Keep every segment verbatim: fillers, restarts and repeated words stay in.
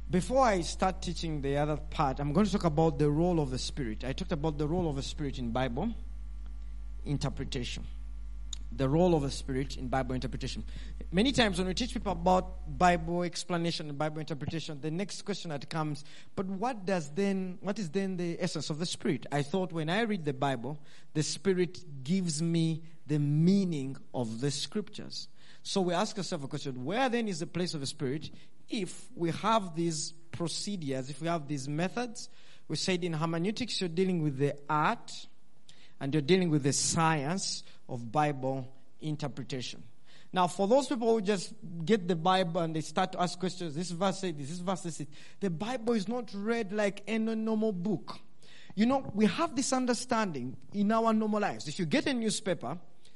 Before I start teaching the other part, I'm going to talk about the role of the Spirit. I talked about the role of the Spirit in Bible interpretation. The role of the Spirit in Bible interpretation. Many times when we teach people about Bible explanation and Bible interpretation, the next question that comes, but what does then, what is then the essence of the Spirit? I thought when I read the Bible, the Spirit gives me the meaning of the Scriptures. So we ask ourselves a question, where then is the place of the Spirit? If we have these procedures, if we have these methods, we said in hermeneutics you're dealing with the art and you're dealing with the science of Bible interpretation. Now, for those people who just get the Bible and they start to ask questions, this verse says this, this verse says it. The Bible is not read like any normal book. You know, we have this understanding in our normal lives. If you get a newspaper,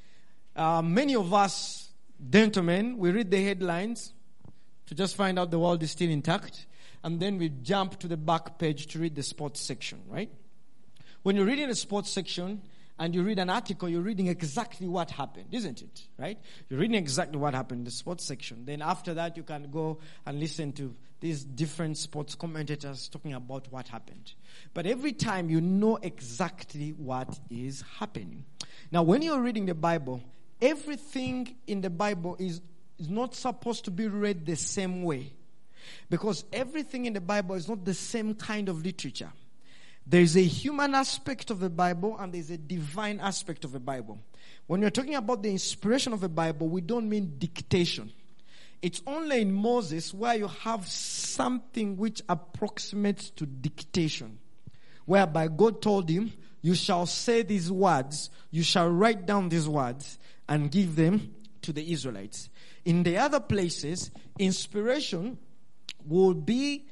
uh, many of us, gentlemen, we read the headlines to just find out the world is still intact. And then we jump to the back page to read the sports section, right? When you're reading the sports section and you read an article, you're reading exactly what happened, isn't it? Right? You're reading exactly what happened in the sports section. Then after that, you can go and listen to these different sports commentators talking about what happened. But every time you know exactly what is happening. Now, when you're reading the Bible, everything in the Bible is is not supposed to be read the same way. Because everything in the Bible is not the same kind of literature. There is a human aspect of the Bible and there is a divine aspect of the Bible. When you're talking about the inspiration of the Bible, we don't mean dictation. It's only in Moses where you have something which approximates to dictation. Whereby God told him, you shall say these words, you shall write down these words and give them to the Israelites. In the other places, inspiration will be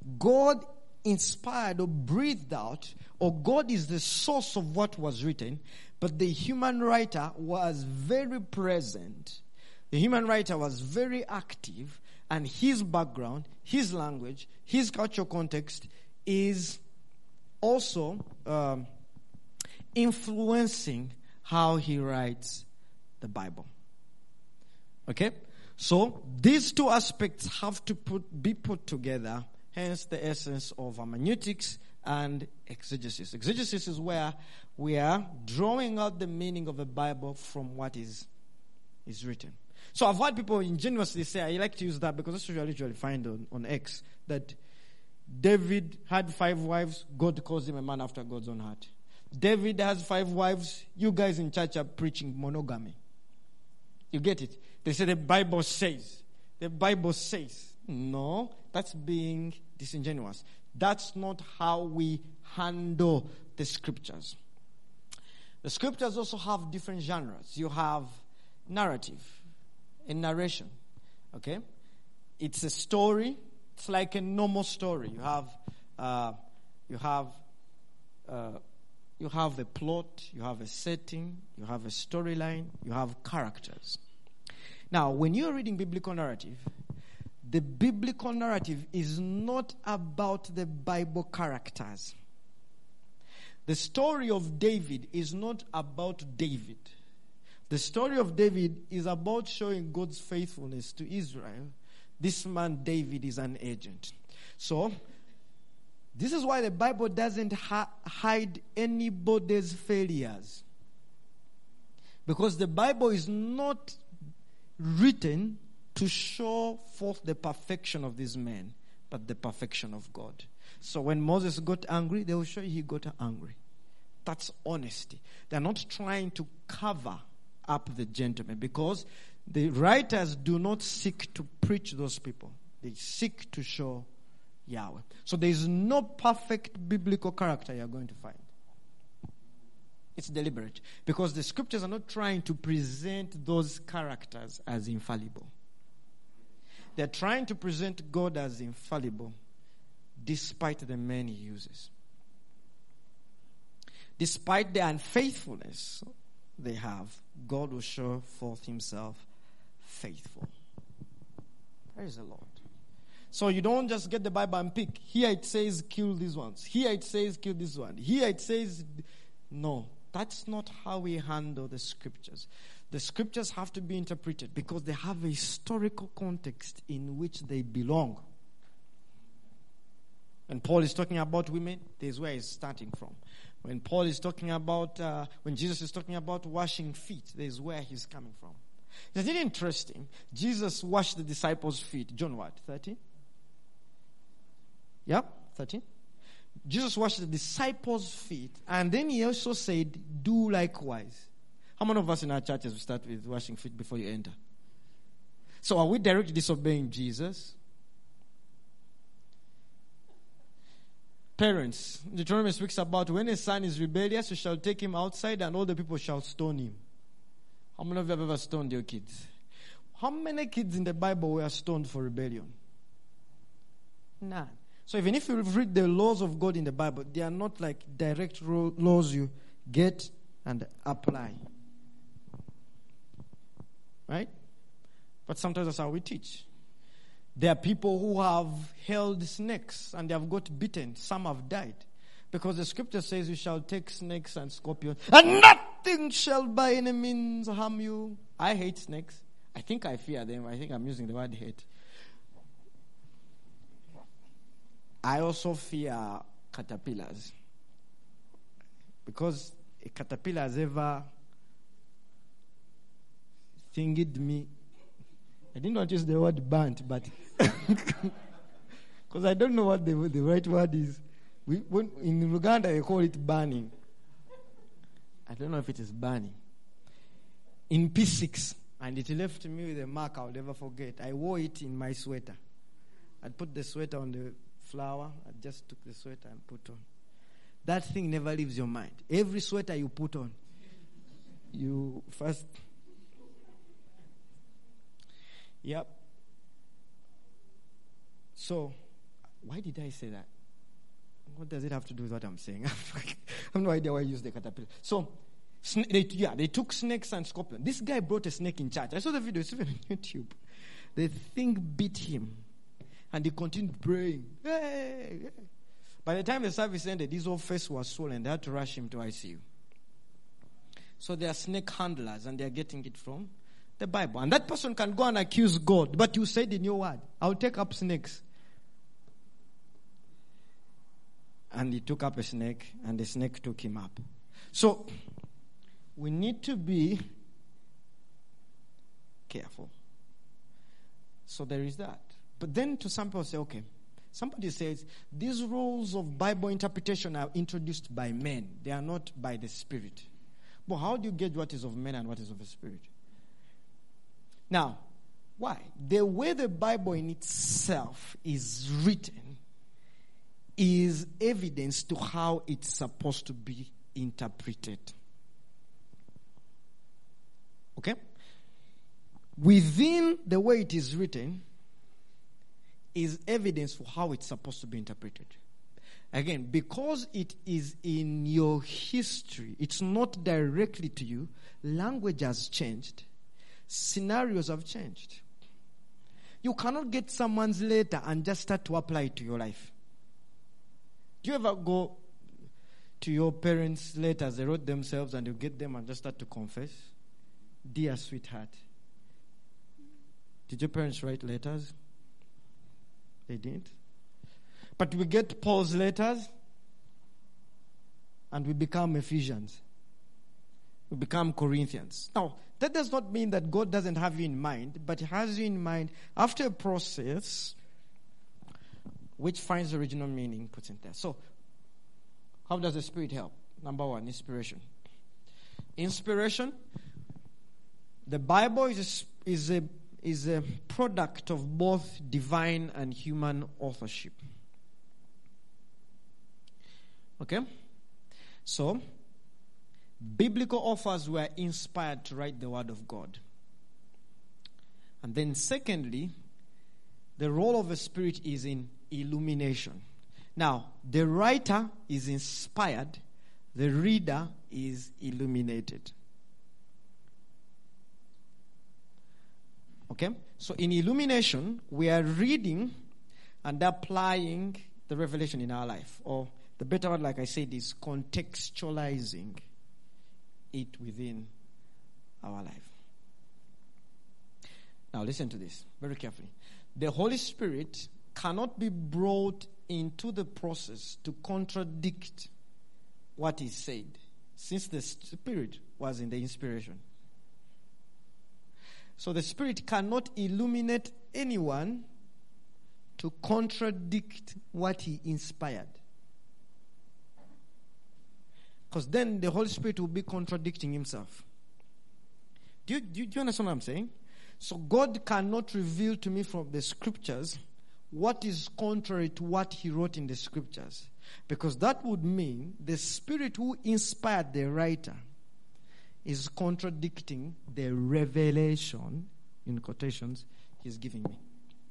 God inspired or breathed out, or God is the source of what was written, but the human writer was very present. The human writer was very active, and his background, his language, his cultural context is also um, influencing how he writes the Bible. Okay? So, these two aspects have to put, be put together, hence the essence of hermeneutics and exegesis. Exegesis is where we are drawing out the meaning of the Bible from what is, is written. So, I've heard people ingenuously say, I like to use that because that's what I usually find on, on X, that David had five wives, God calls him a man after God's own heart. David has five wives, you guys in church are preaching monogamy. You get it? They say the Bible says. The Bible says. No, that's being disingenuous. That's not how we handle the scriptures. The scriptures also have different genres. You have narrative and narration. Okay? It's a story. It's like a normal story. You have, uh, you have, uh, you have a plot, you have a setting, you have a storyline, you have characters. Now, when you're reading biblical narrative, the biblical narrative is not about the Bible characters. The story of David is not about David. The story of David is about showing God's faithfulness to Israel. This man, David, is an agent. So, this is why the Bible doesn't ha- hide anybody's failures. Because the Bible is not written to show forth the perfection of these men, but the perfection of God. So when Moses got angry, they will show you he got angry. That's honesty. They're not trying to cover up the gentleman, because the writers do not seek to preach those people. They seek to show Yahweh. So there is no perfect biblical character you're going to find. It's deliberate, because the scriptures are not trying to present those characters as infallible. They're trying to present God as infallible despite the men he uses. Despite the unfaithfulness they have, God will show forth himself faithful. Praise the Lord. So you don't just get the Bible and pick. Here it says kill these ones. Here it says kill this one. Here it says... No, that's not how we handle the scriptures. The scriptures have to be interpreted because they have a historical context in which they belong. When Paul is talking about women, there's where he's starting from. When Paul is talking about, uh, when Jesus is talking about washing feet, there's where he's coming from. Isn't it interesting? Jesus washed the disciples' feet. John what? thirteen? Yeah, thirteen. Jesus washed the disciples' feet, and then he also said, do likewise. How many of us in our churches will start with washing feet before you enter? So are we directly disobeying Jesus? Parents, Deuteronomy speaks about when a son is rebellious, you shall take him outside and all the people shall stone him. How many of you have ever stoned your kids? How many kids in the Bible were stoned for rebellion? None. So even if you read the laws of God in the Bible, they are not like direct laws you get and apply. Right? But sometimes that's how we teach. There are people who have held snakes and they have got bitten. Some have died. Because the scripture says you shall take snakes and scorpions and nothing shall by any means harm you. I hate snakes. I think I fear them. I think I'm using the word hate. I also fear caterpillars. Because a caterpillar has ever thinged me. I didn't want to use the word burnt, but because I don't know what the, the right word is. We, when, in Uganda, they call it burning. I don't know if it is burning. In P six, and it left me with a mark I'll never forget. I wore it in my sweater. I'd put the sweater on the flower. I just took the sweater and put on. That thing never leaves your mind. Every sweater you put on, you first... Yep. So, why did I say that? What does it have to do with what I'm saying? I have no idea why I used the caterpillar. So, sn- they, yeah, they took snakes and scorpions. This guy brought a snake in church. I saw the video. It's even on YouTube. The thing beat him. And he continued praying. Hey, hey. By the time the service ended, his whole face was swollen. They had to rush him to I C U. So they are snake handlers, and they are getting it from the Bible. And that person can go and accuse God. But you said in your word, I'll take up snakes. And he took up a snake, and the snake took him up. So, we need to be careful. So there is that. But then to some people say, okay, somebody says, these rules of Bible interpretation are introduced by men. They are not by the Spirit. But how do you gauge what is of men and what is of the Spirit? Now, why? The way the Bible in itself is written is evidence to how it's supposed to be interpreted. Okay? Within the way it is written is evidence for how it's supposed to be interpreted. Again, because it is in your history, it's not directly to you, language has changed. Scenarios have changed. You cannot get someone's letter and just start to apply it to your life. Do you ever go to your parents' letters they wrote themselves and you get them and just start to confess? Dear sweetheart. Did your parents write letters? They didn't. But we get Paul's letters and we become Ephesians. We become Corinthians. Now, that does not mean that God doesn't have you in mind, but He has you in mind after a process which finds original meaning, puts in there. So, how does the Spirit help? Number one, inspiration. Inspiration. The Bible is a, is a, is a product of both divine and human authorship. Okay? So, biblical authors were inspired to write the Word of God. And then secondly, the role of the Spirit is in illumination. Now, the writer is inspired, the reader is illuminated. Okay? So in illumination, we are reading and applying the revelation in our life. Or the better word, like I said, is contextualizing it within our life. Now listen to this very carefully. The Holy Spirit cannot be brought into the process to contradict what is said, since the Spirit was in the inspiration. So the Spirit cannot illuminate anyone to contradict what he inspired. Because then the Holy Spirit will be contradicting himself. Do you, do, you, do you understand what I'm saying? So God cannot reveal to me from the scriptures what is contrary to what he wrote in the scriptures. Because that would mean the Spirit who inspired the writer is contradicting the revelation, in quotations, he's giving me.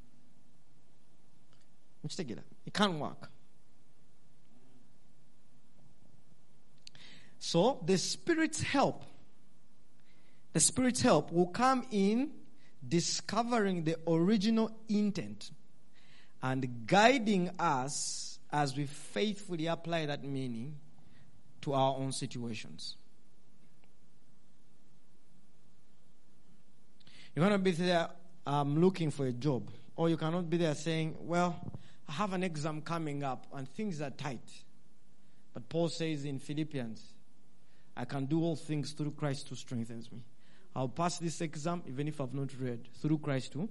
Let's take it. It can't work. So the Spirit's help, the Spirit's help will come in discovering the original intent and guiding us as we faithfully apply that meaning to our own situations. You're going to be there um, looking for a job, or you cannot be there saying, well, I have an exam coming up and things are tight. But Paul says in Philippians, I can do all things through Christ who strengthens me. I'll pass this exam even if I've not read, through Christ who.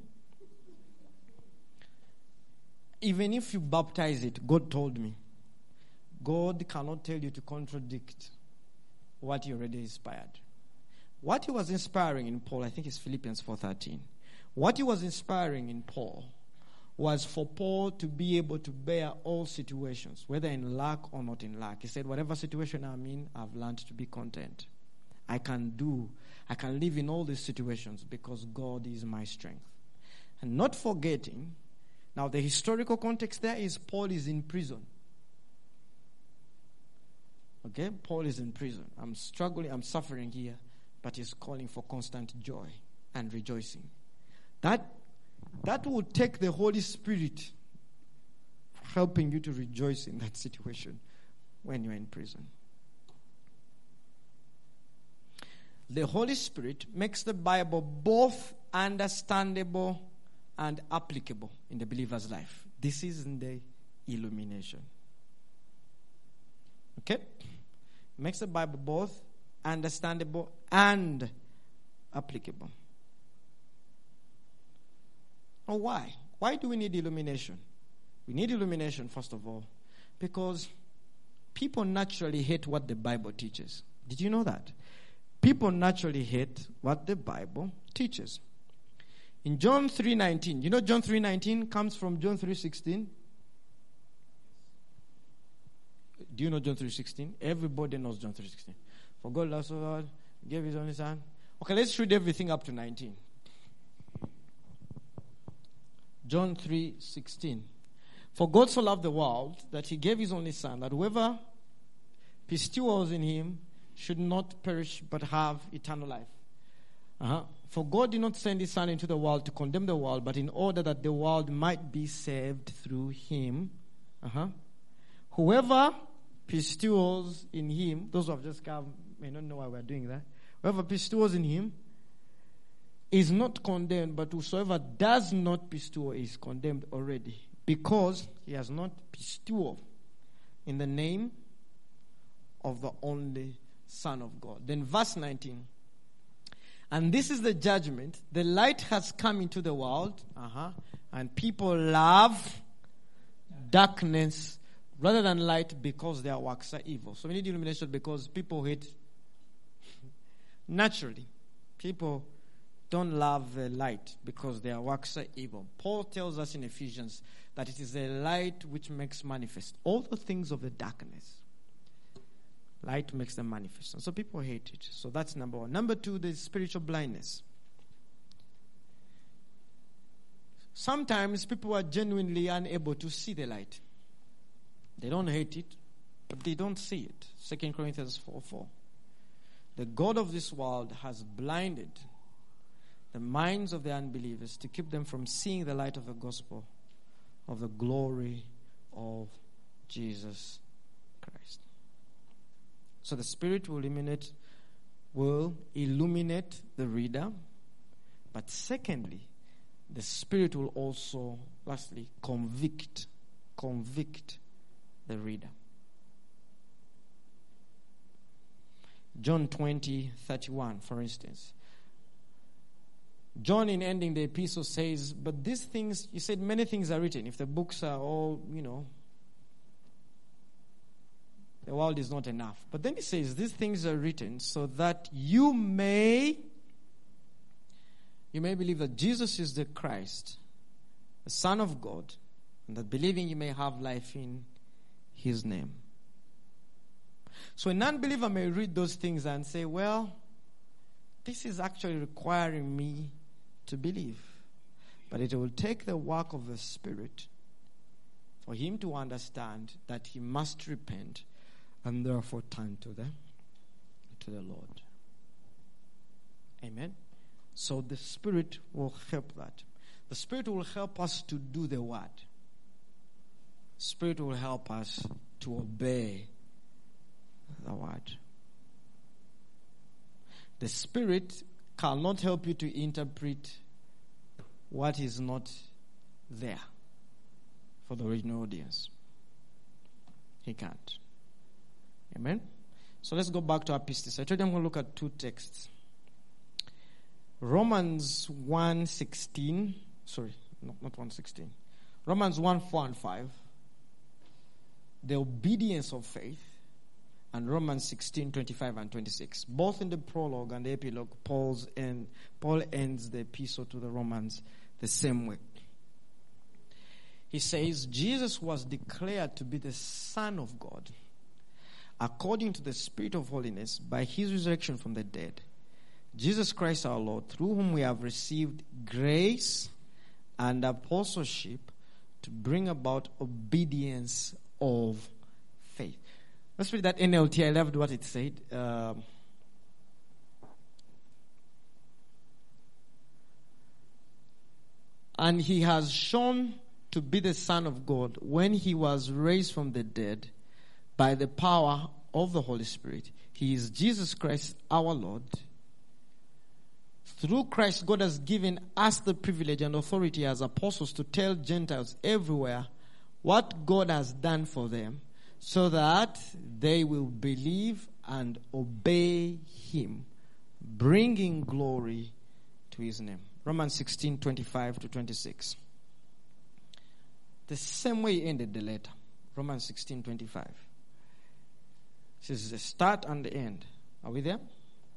Even if you baptize it, God told me, God cannot tell you to contradict what he already inspired. What he was inspiring in Paul, I think it's Philippians four thirteen. What he was inspiring in Paul was for Paul to be able to bear all situations, whether in lack or not in lack. He said, whatever situation I'm in, I've learned to be content. I can do, I can live in all these situations because God is my strength. And not forgetting, now the historical context there is Paul is in prison. Okay, Paul is in prison. I'm struggling, I'm suffering here, but he's calling for constant joy and rejoicing. That That will take the Holy Spirit helping you to rejoice in that situation when you're in prison. The Holy Spirit makes the Bible both understandable and applicable in the believer's life. This is in the illumination. Okay? Makes the Bible both understandable and applicable. Oh, why? Why do we need illumination? We need illumination, first of all, because people naturally hate what the Bible teaches. Did you know that? People naturally hate what the Bible teaches. In John three nineteen, you know John three nineteen comes from John three sixteen? Do you know John three sixteen? Everybody knows John three sixteen. For God loves the world, gave his only son. Okay, let's read everything up to nineteen. John three sixteen. For God so loved the world that he gave his only son, that whoever pistuos in him should not perish but have eternal life. Uh-huh. For God did not send his son into the world to condemn the world, but in order that the world might be saved through him. Uh-huh. Whoever pistuos in him, those who have just come may not know why we're doing that. Whoever pistuos in him is not condemned, but whosoever does not pistuo is condemned already, because he has not pistuo in the name of the only Son of God. Then verse nineteen. And this is the judgment. The light has come into the world, uh-huh, and people love darkness rather than light because their works are evil. So we need illumination because people hate. Naturally, people don't love the light because their works are evil. Paul tells us in Ephesians that it is the light which makes manifest all the things of the darkness. Light makes them manifest. And so people hate it. So that's number one. Number two, the spiritual blindness. Sometimes people are genuinely unable to see the light. They don't hate it, but they don't see it. Second Corinthians four four. The God of this world has blinded the minds of the unbelievers to keep them from seeing the light of the gospel of the glory of Jesus Christ. So the Spirit will illuminate, will illuminate the reader. But secondly, the Spirit will also, lastly, convict, convict the reader. John twenty, thirty-one, for instance. John, in ending the epistle, says, but these things, he said, many things are written. If the books are all, you know, the world is not enough. But then he says, these things are written so that you may, you may believe that Jesus is the Christ, the Son of God, and that believing you may have life in his name. So a non-believer may read those things and say, well, this is actually requiring me to believe. But it will take the work of the Spirit for him to understand that he must repent and therefore turn to the, to the Lord. Amen? So the Spirit will help that. The Spirit will help us to do the word. Spirit will help us to obey the word. The Spirit cannot help you to interpret what is not there for the original audience. He can't. Amen? So let's go back to our pistis. I told you I'm going to look at two texts. Romans one sixteen. Sorry, no, not one sixteen. Romans one four and five. The obedience of faith. And Romans sixteen, twenty-five and twenty-six. Both in the prologue and the epilogue, Paul's end, Paul ends the epistle to the Romans the same way. He says, Jesus was declared to be the Son of God according to the Spirit of holiness by his resurrection from the dead. Jesus Christ our Lord, through whom we have received grace and apostleship to bring about obedience of faith. Let's read that N L T. I loved what it said. Um, and he has shown to be the Son of God when he was raised from the dead by the power of the Holy Spirit. He is Jesus Christ our Lord. Through Christ, God has given us the privilege and authority as apostles to tell Gentiles everywhere what God has done for them, so that they will believe and obey him, bringing glory to his name. Romans sixteen, twenty-five to twenty-six. The same way he ended the letter. Romans sixteen, twenty-five. It says the start and the end. Are we there?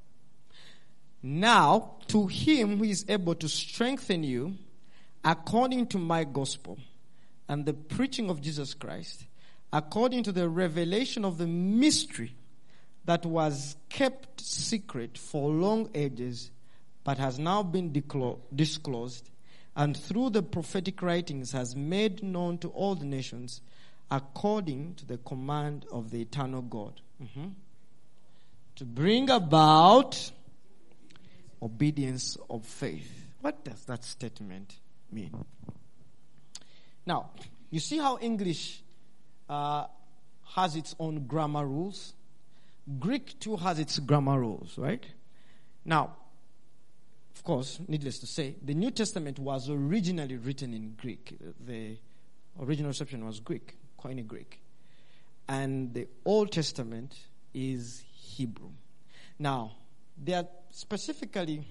Now, to him who is able to strengthen you according to my gospel and the preaching of Jesus Christ, according to the revelation of the mystery that was kept secret for long ages, but has now been disclosed, and through the prophetic writings has made known to all the nations, according to the command of the eternal God. Mm-hmm. To bring about obedience of faith. What does that statement mean? Now, you see how English uh, has its own grammar rules? Greek too has its grammar rules, right? Now, of course, needless to say, the New Testament was originally written in Greek. The original reception was Greek, Koine Greek. And the Old Testament is Hebrew. Now, there are specifically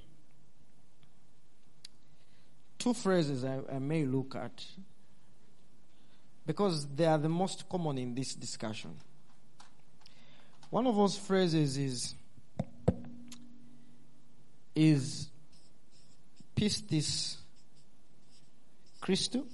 two phrases I, I may look at because they are the most common in this discussion. One of those phrases is is pistis Christou,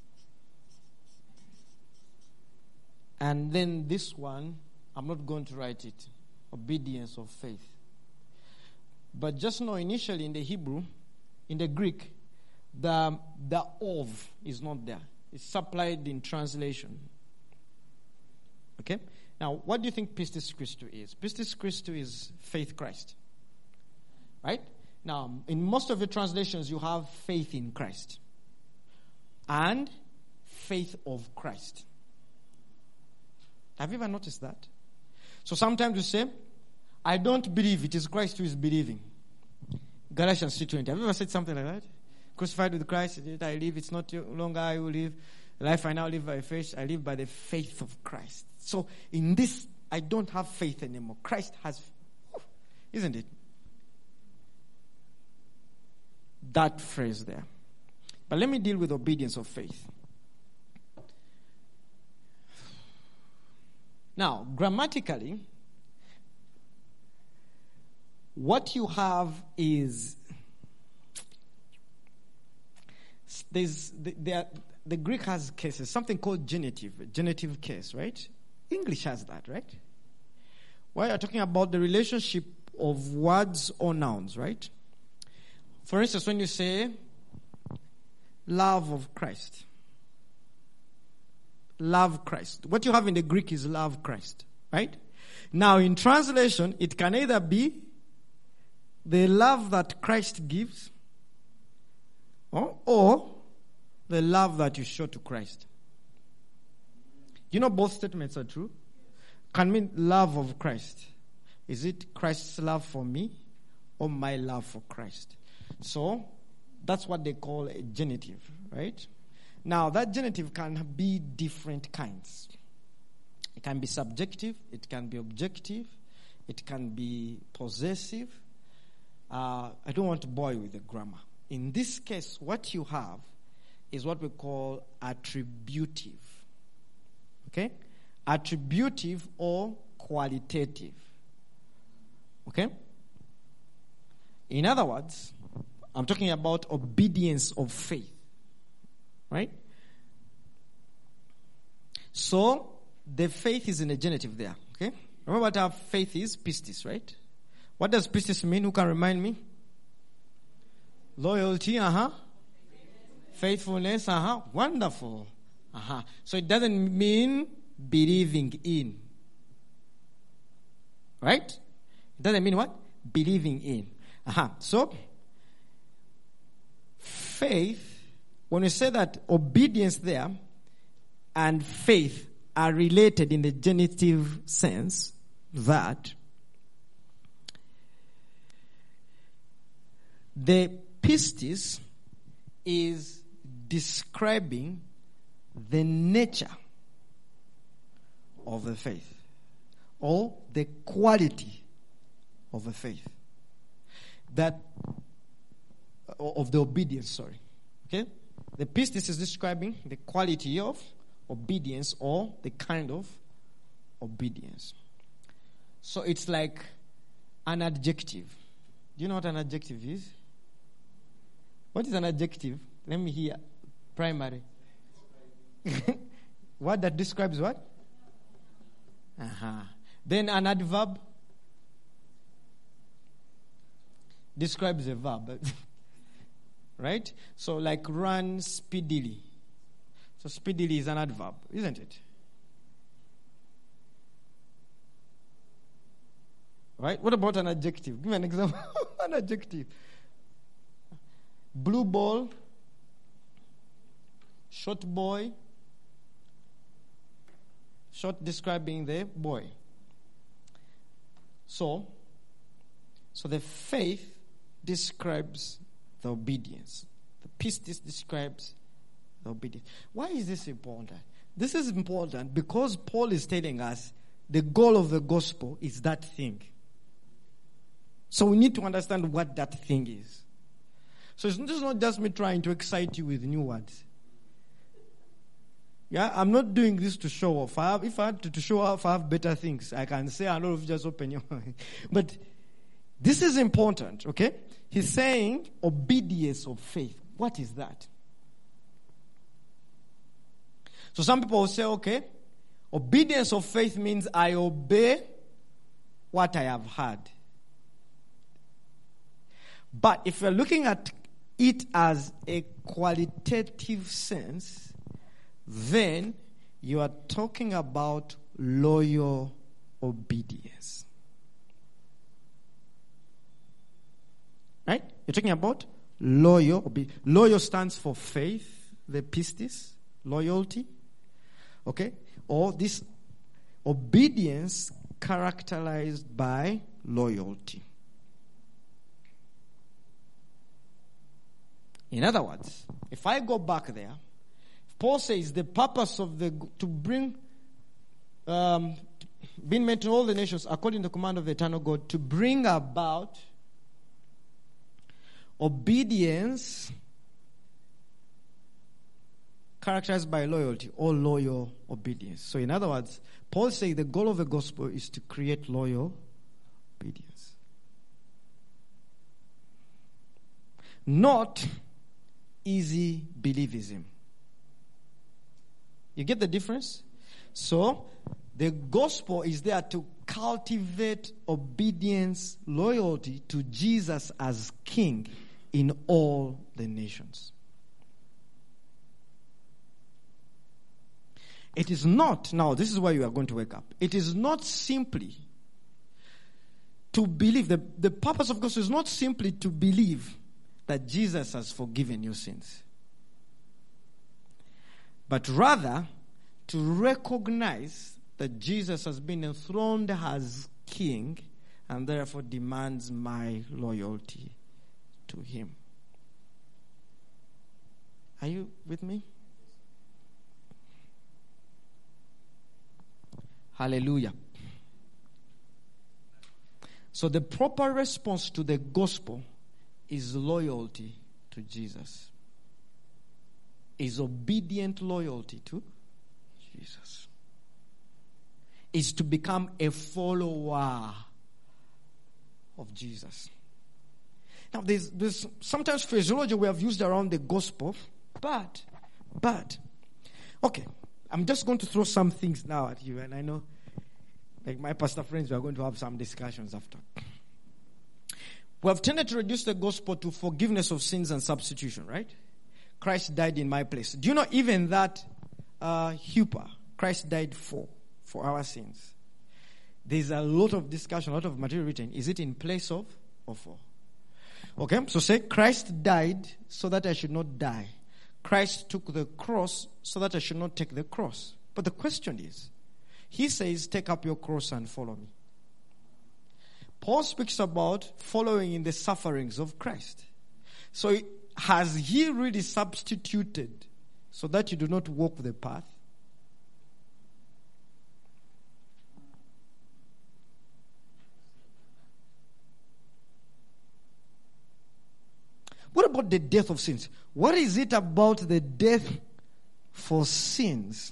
and then this one, I'm not going to write it, obedience of faith. But just know initially in the Hebrew, in the Greek, the, the of is not there. It's supplied in translation. Okay? Now, what do you think pistis Christou is? Pistis Christou is faith Christ. Right? Now, in most of the translations, you have faith in Christ. And faith of Christ. Have you ever noticed that? So sometimes you say, I don't believe, it is Christ who is believing. Galatians three twenty. Have you ever said something like that? crucified with Christ, I live. It's not longer I who live. The life I now live by faith, I live by the faith of Christ. So in this, I don't have faith anymore. Christ has, isn't it? That phrase there. But let me deal with obedience of faith. Now, grammatically, what you have is there's there the Greek has cases, something called genitive, genitive case, right? English has that, right? Why are talking about the relationship of words or nouns, right? For instance, when you say love of Christ, love Christ, what you have in the Greek is love Christ, right? Now, in translation, it can either be the love that Christ gives, or, or the love that you show to Christ. You know both statements are true? Can mean love of Christ. Is it Christ's love for me or my love for Christ? So that's what they call a genitive, right? Now that genitive can be different kinds. It can be subjective, it can be objective, it can be possessive. Uh, I don't want to bore you with the grammar. In this case, what you have is what we call attributive. Okay? Attributive or qualitative. Okay? In other words, I'm talking about obedience of faith. Right? So, the faith is in the genitive there. Okay? Remember what our faith is? Pistis, right? What does pistis mean? Who can remind me? Loyalty, uh-huh. Faithfulness, uh-huh. Wonderful. Uh-huh. So it doesn't mean believing in. Right? It doesn't mean what? Believing in. Uh-huh. So, faith, when we say that obedience there and faith are related in the genitive sense, that the pistis is describing the nature of the faith or the quality of the faith that of the obedience, sorry. Okay? The pistis is describing the quality of obedience or the kind of obedience. So it's like an adjective. Do you know what an adjective is? What is an adjective? Let me hear. Primary. What that describes what? Uh-huh. Then an adverb describes a verb. Right? So like run speedily. So speedily is an adverb, isn't it? Right? What about an adjective? Give me an example. An adjective. Blue ball, short boy, short describing the boy. So, so the faith describes the obedience. The pistis describes the obedience. Why is this important? This is important because Paul is telling us the goal of the gospel is that thing. So we need to understand what that thing is. So it's not just me trying to excite you with new words. Yeah, I'm not doing this to show off. I have, if I had to, to show off, I have better things. I can say, I don't just open your mind. But this is important, okay? He's saying obedience of faith. What is that? So some people will say, okay, obedience of faith means I obey what I have heard. But if you're looking at it as a qualitative sense, then you are talking about loyal obedience. Right? You're talking about loyal obedience. Loyal stands for faith, the pistis, loyalty. Okay? Or this obedience characterized by loyalty. In other words, if I go back there, Paul says the purpose of the, to bring, um, being made to all the nations according to the command of the eternal God, to bring about obedience characterized by loyalty or loyal obedience. So in other words, Paul says the goal of the gospel is to create loyal obedience. Not easy believism. You get the difference? So, the gospel is there to cultivate obedience, loyalty to Jesus as King in all the nations. It is not, now this is where you are going to wake up. It is not simply to believe, the, the purpose of gospel is not simply to believe that Jesus has forgiven your sins, but rather to recognize that Jesus has been enthroned as King and therefore demands my loyalty to him. Are you with me? Hallelujah. So the proper response to the gospel is loyalty to Jesus. Is obedient loyalty to Jesus. Is to become a follower of Jesus. Now, there's, there's sometimes phraseology we have used around the gospel, but, but, okay, I'm just going to throw some things now at you, and I know, like my pastor friends, we are going to have some discussions after. We have tended to reduce the gospel to forgiveness of sins and substitution, right? Christ died in my place. Do you know even that uh, Huper, Christ died for, for our sins? There's a lot of discussion, a lot of material written. Is it in place of or for? Okay, so say Christ died so that I should not die. Christ took the cross so that I should not take the cross. But the question is, he says, take up your cross and follow me. Paul speaks about following in the sufferings of Christ. So has he really substituted so that you do not walk the path? What about the death of sins? What is it about the death for sins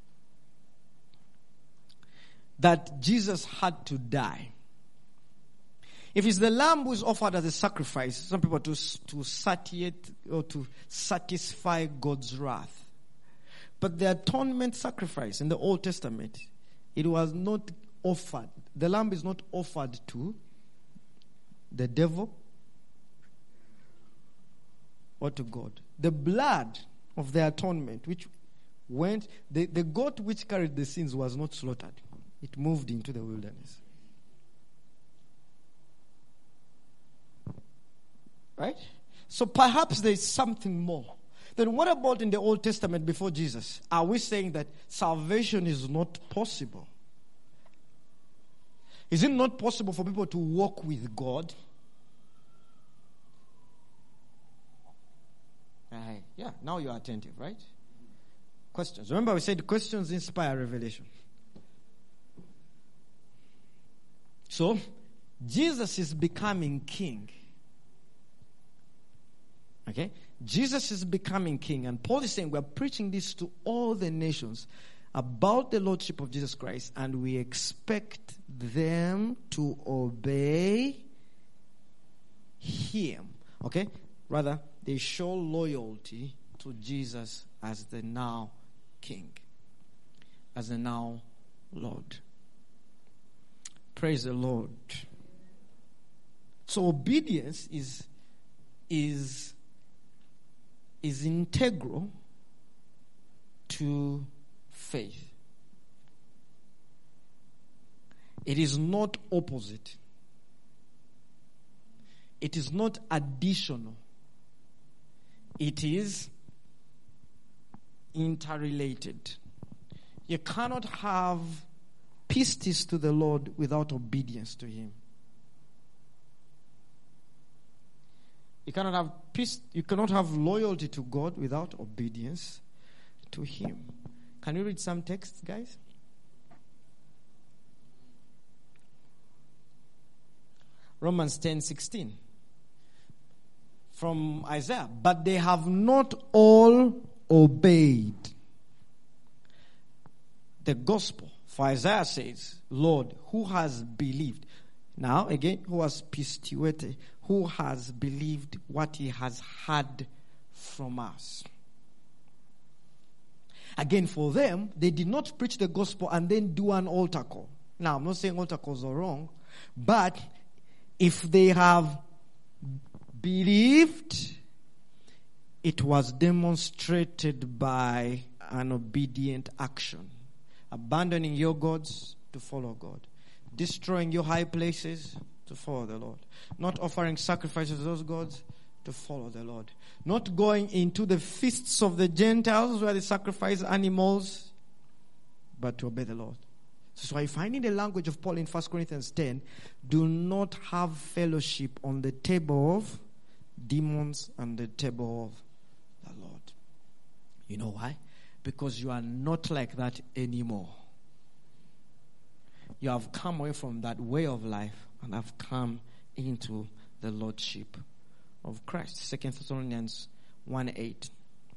that Jesus had to die? If it's the lamb who is offered as a sacrifice, some people to to satiate or to satisfy God's wrath. But the atonement sacrifice in the Old Testament, it was not offered. The lamb is not offered to the devil or to God. The blood of the atonement, which went, the, the goat which carried the sins was not slaughtered. It moved into the wilderness. Right? So perhaps there is something more. Then what about in the Old Testament before Jesus? Are we saying that salvation is not possible? Is it not possible for people to walk with God? Uh, yeah, now you're attentive, right? Questions. Remember we said questions inspire revelation. So, Jesus is becoming king. Okay? Jesus is becoming king. And Paul is saying we're preaching this to all the nations about the lordship of Jesus Christ. And we expect them to obey him. Okay? Rather, they show loyalty to Jesus as the now king. As the now Lord. Praise the Lord. So obedience is is is integral to faith. It is not opposite. It is not additional. It is interrelated. You cannot have pistis to the Lord without obedience to him. You cannot have peace. You cannot have loyalty to God without obedience to Him. Can you read some texts, guys? Romans ten sixteen. From Isaiah. But they have not all obeyed the gospel. For Isaiah says, Lord, who has believed? Now, again, who has pistuete? Who has believed what he has heard from us? Again, for them, they did not preach the gospel and then do an altar call. Now, I'm not saying altar calls are wrong, but if they have believed, it was demonstrated by an obedient action. Abandoning your gods to follow God. Destroying your high places to follow the Lord. Not offering sacrifices to those gods to follow the Lord. Not going into the feasts of the Gentiles where they sacrifice animals, but to obey the Lord. So I find in the language of Paul in First Corinthians ten, do not have fellowship on the table of demons and the table of the Lord. You know why? Because you are not like that anymore. You have come away from that way of life and have come into the Lordship of Christ. Second Thessalonians one eight.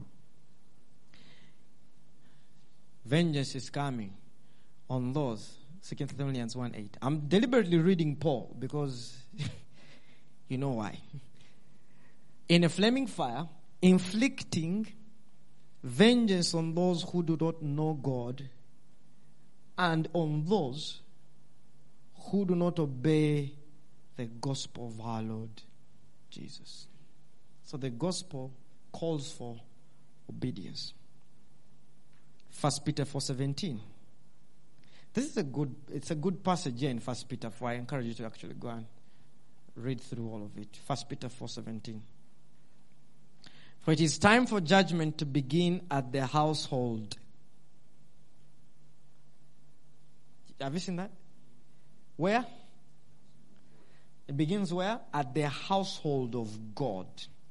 Vengeance is coming on those. Second Thessalonians one eight. I'm deliberately reading Paul because you know why. In a flaming fire, inflicting vengeance on those who do not know God and on those who do not obey the gospel of our Lord Jesus. So the gospel calls for obedience. First Peter four seventeen. This is a good, it's a good passage here in First Peter four. I encourage you to actually go and read through all of it. First Peter four seventeen. For it is time for judgment to begin at the household. Have you seen that? Where? It begins where? At the household of God.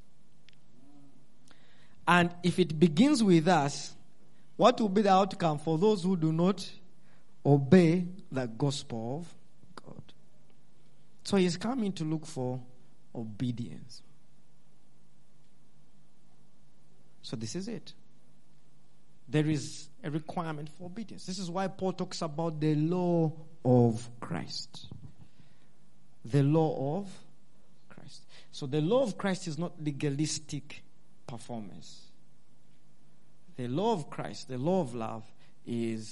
And if it begins with us, what will be the outcome for those who do not obey the gospel of God? So he's coming to look for obedience. So this is it. There is a requirement for obedience. This is why Paul talks about the law of Christ. The law of Christ. So the law of Christ is not legalistic performance. The law of Christ, the law of love, is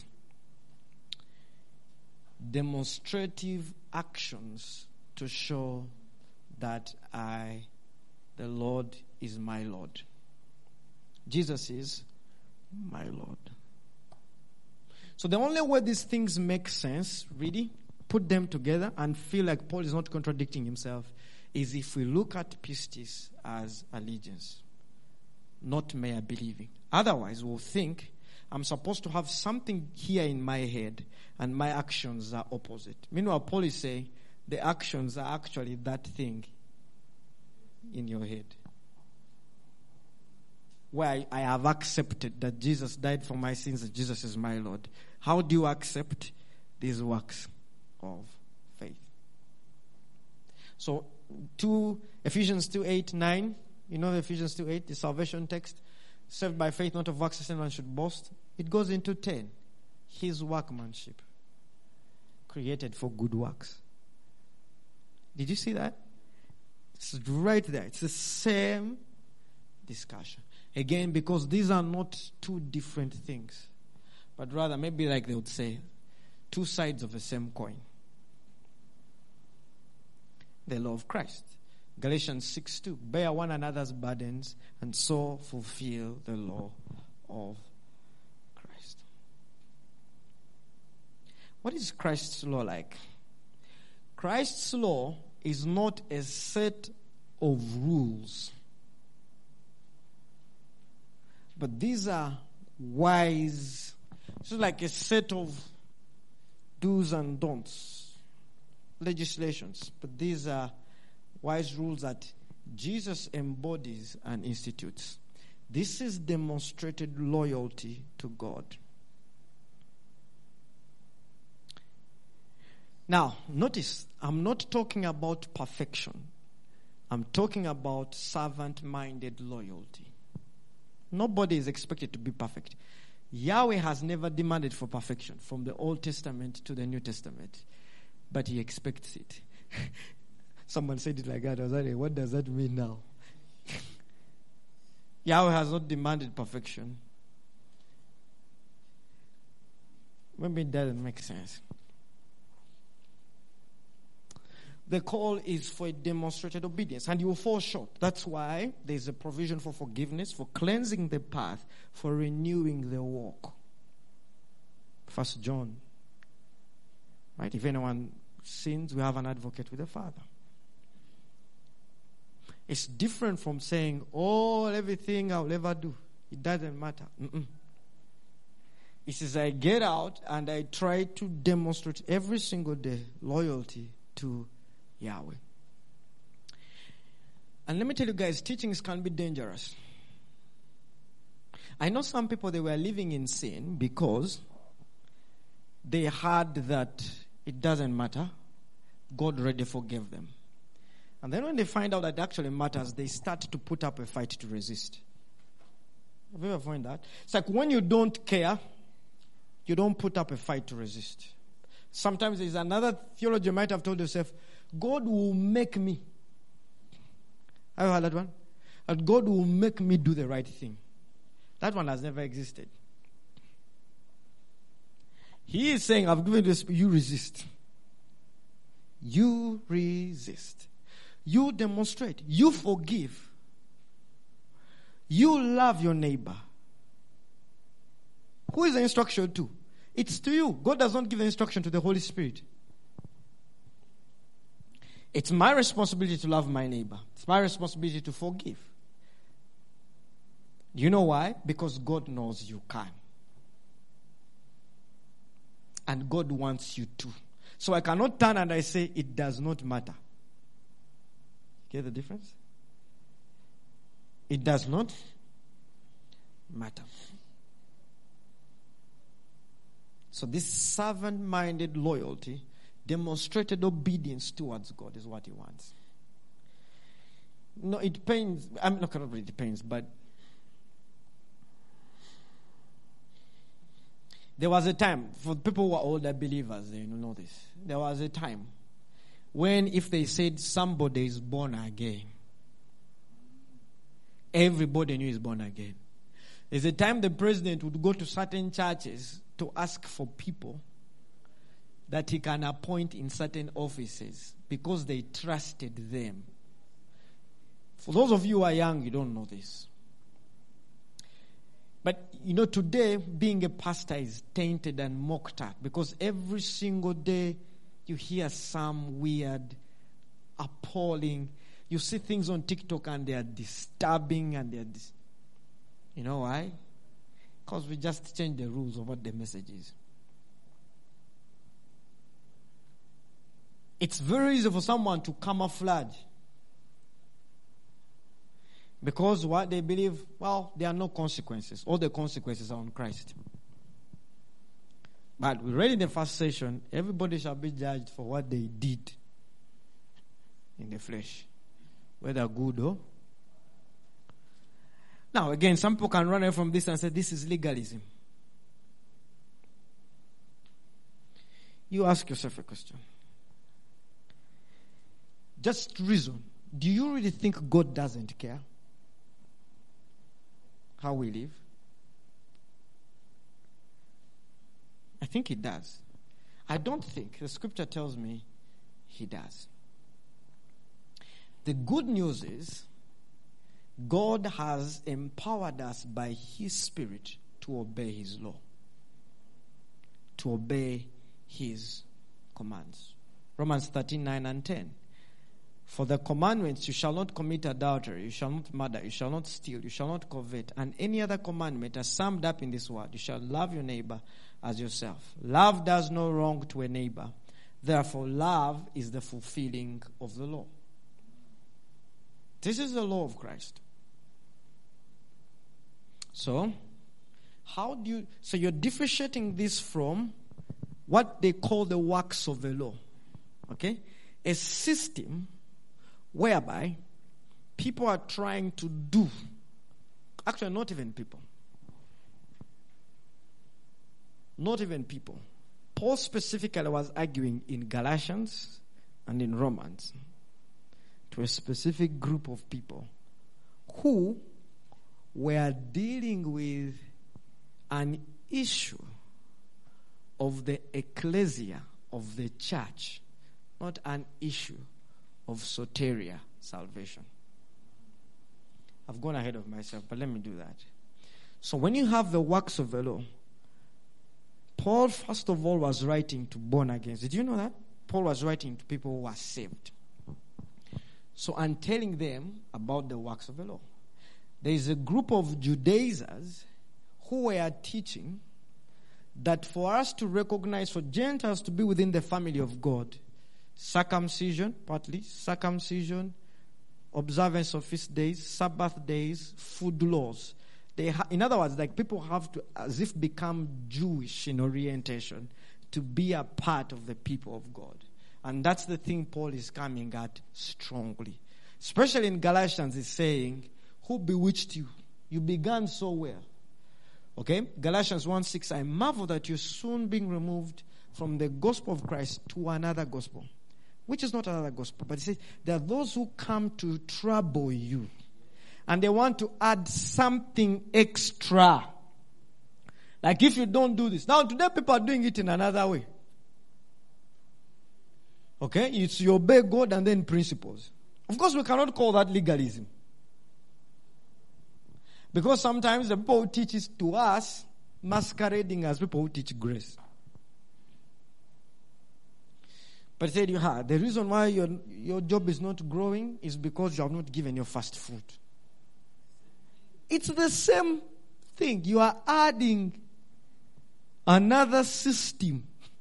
demonstrative actions to show that I, the Lord, is my Lord. Jesus is my Lord. So the only way these things make sense, really, put them together and feel like Paul is not contradicting himself, is if we look at pistis as allegiance, not mere believing. Otherwise, we'll think I'm supposed to have something here in my head and my actions are opposite. Meanwhile, Paul is saying the actions are actually that thing in your head. Where I have accepted that Jesus died for my sins and Jesus is my Lord. How do you accept these works of faith? So, two, Ephesians two eight nine, you know the Ephesians two eight, the salvation text, saved by faith, not of works, lest anyone should boast. It goes into ten, his workmanship, created for good works. Did you see that? It's right there. It's the same discussion. Again, because these are not two different things, but rather maybe like they would say, two sides of the same coin. The law of Christ. Galatians six two. Bear one another's burdens and so fulfill the law of Christ. What is Christ's law like? Christ's law is not a set of rules, but these are wise. It's like a set of do's and don'ts, legislations. But these are wise rules that Jesus embodies and institutes. This is demonstrated loyalty to God. Now, notice, I'm not talking about perfection. I'm talking about servant-minded loyalty. Nobody is expected to be perfect. Yahweh has never demanded for perfection from the Old Testament to the New Testament, but He expects it. Someone said it like that. I was like, what does that mean now? Yahweh has not demanded perfection. Maybe it doesn't make sense. The call is for a demonstrated obedience, and you will fall short. That's why there's a provision for forgiveness, for cleansing the path, for renewing the walk. First John. Right? If anyone sins, we have an advocate with the Father. It's different from saying, oh, everything I'll ever do, it doesn't matter. Mm-mm. It says I get out and I try to demonstrate every single day loyalty to Yahweh. And let me tell you guys, teachings can be dangerous. I know some people, they were living in sin because they heard that it doesn't matter. God already forgave them. And then when they find out that it actually matters, they start to put up a fight to resist. Have you ever found that? It's like when you don't care, you don't put up a fight to resist. Sometimes there's another theology you might have told yourself, God will make me. Have you heard that one? That God will make me do the right thing. That one has never existed. He is saying, I've given this, you resist. You resist. You demonstrate. You forgive. You love your neighbor. Who is the instruction to? It's to you. God does not give the instruction to the Holy Spirit. It's my responsibility to love my neighbor. It's my responsibility to forgive. Do you know why? Because God knows you can. And God wants you to. So I cannot turn and I say, it does not matter. Get the difference? It does not matter. So this servant-minded loyalty, demonstrated obedience towards God is what He wants. No, it pains. I'm not going to really depends, but there was a time for people who are older believers. They know this. There was a time when, if they said somebody is born again, everybody knew he's born again. There's a time the president would go to certain churches to ask for people that he can appoint in certain offices because they trusted them. For those of you who are young, you don't know this. But, you know, today, being a pastor is tainted and mocked at because every single day you hear some weird, appalling, you see things on TikTok and they are disturbing and they are, dis- you know why? Because we just change the rules of what the message is. It's very easy for someone to camouflage. Because what they believe, well, there are no consequences. All the consequences are on Christ. But we read in the first session, everybody shall be judged for what they did in the flesh. Whether good or... Now, again, some people can run away from this and say, this is legalism. You ask yourself a question. Just reason. Do you really think God doesn't care how we live? I think He does. I don't think. The scripture tells me He does. The good news is God has empowered us by His Spirit to obey His law, to obey His commands. Romans thirteen, nine and ten. For the commandments, you shall not commit adultery, you shall not murder, you shall not steal, you shall not covet, and any other commandment are summed up in this word: you shall love your neighbor as yourself. Love does no wrong to a neighbor. Therefore, love is the fulfilling of the law. This is the law of Christ. So, how do you, so you're differentiating this from what they call the works of the law. Okay? A system whereby people are trying to do, actually not even people. Not even people. Paul specifically was arguing in Galatians and in Romans to a specific group of people who were dealing with an issue of the ecclesia, of the church, not an issue of soteria, salvation. I've gone ahead of myself, but let me do that. So when you have the works of the law, Paul, first of all, was writing to born again. Did you know that? Paul was writing to people who are saved. So I'm telling them about the works of the law. There is a group of Judaizers who were teaching that for us to recognize, for Gentiles to be within the family of God, circumcision, partly, circumcision, observance of feast days, Sabbath days, food laws. They ha- in other words, like people have to, as if become Jewish in orientation to be a part of the people of God. And that's the thing Paul is coming at strongly. Especially in Galatians, he's saying, who bewitched you? You began so well. Okay? Galatians one six, I marvel that you're soon being removed from the gospel of Christ to another gospel. Which is not another gospel. But he says, there are those who come to trouble you. And they want to add something extra. Like if you don't do this. Now today people are doing it in another way. Okay? It's you obey God and then principles. Of course we cannot call that legalism. Because sometimes the people who teach it to us masquerading as people who teach grace. But he said, you have, the reason why your, your job is not growing is because you have not given your first fruit. It's the same thing. You are adding another system.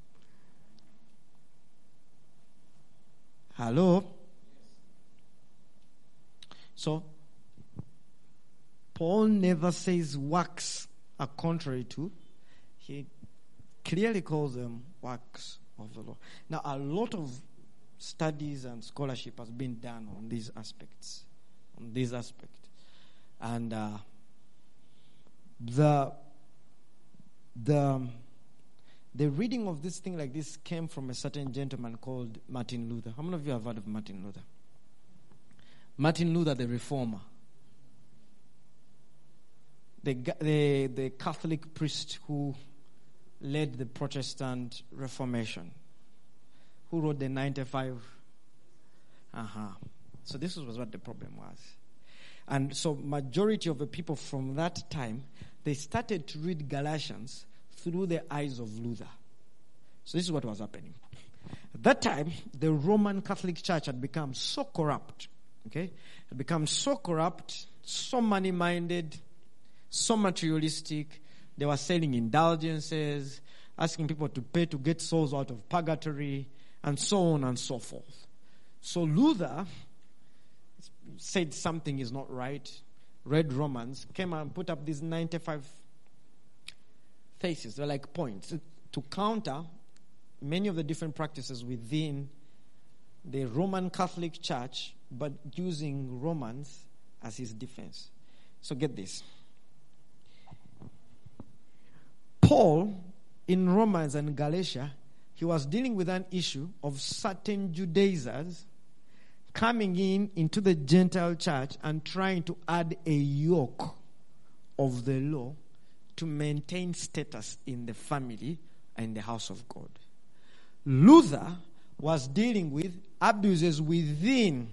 Hello? So, Paul never says works are contrary to. He clearly calls them works of the law. Now, a lot of studies and scholarship has been done on these aspects. On these aspects. And uh, the the the reading of this thing like this came from a certain gentleman called Martin Luther. How many of you have heard of Martin Luther? Martin Luther, the reformer. The, the, the Catholic priest who led the Protestant Reformation, who wrote the ninety-five. Uh-huh. So this was what the problem was. And so majority of the people from that time, they started to read Galatians through the eyes of Luther. So this is what was happening. At that time, the Roman Catholic Church had become so corrupt. Okay? Had become so corrupt, so money-minded, so materialistic. They were selling indulgences, asking people to pay to get souls out of purgatory, and so on and so forth. So Luther said something is not right, read Romans, came and put up these ninety-five theses. They're like points to counter many of the different practices within the Roman Catholic Church, but using Romans as his defense. So get this. Paul, in Romans and Galatia, he was dealing with an issue of certain Judaizers coming in into the Gentile church and trying to add a yoke of the law to maintain status in the family and the house of God. Luther was dealing with abuses within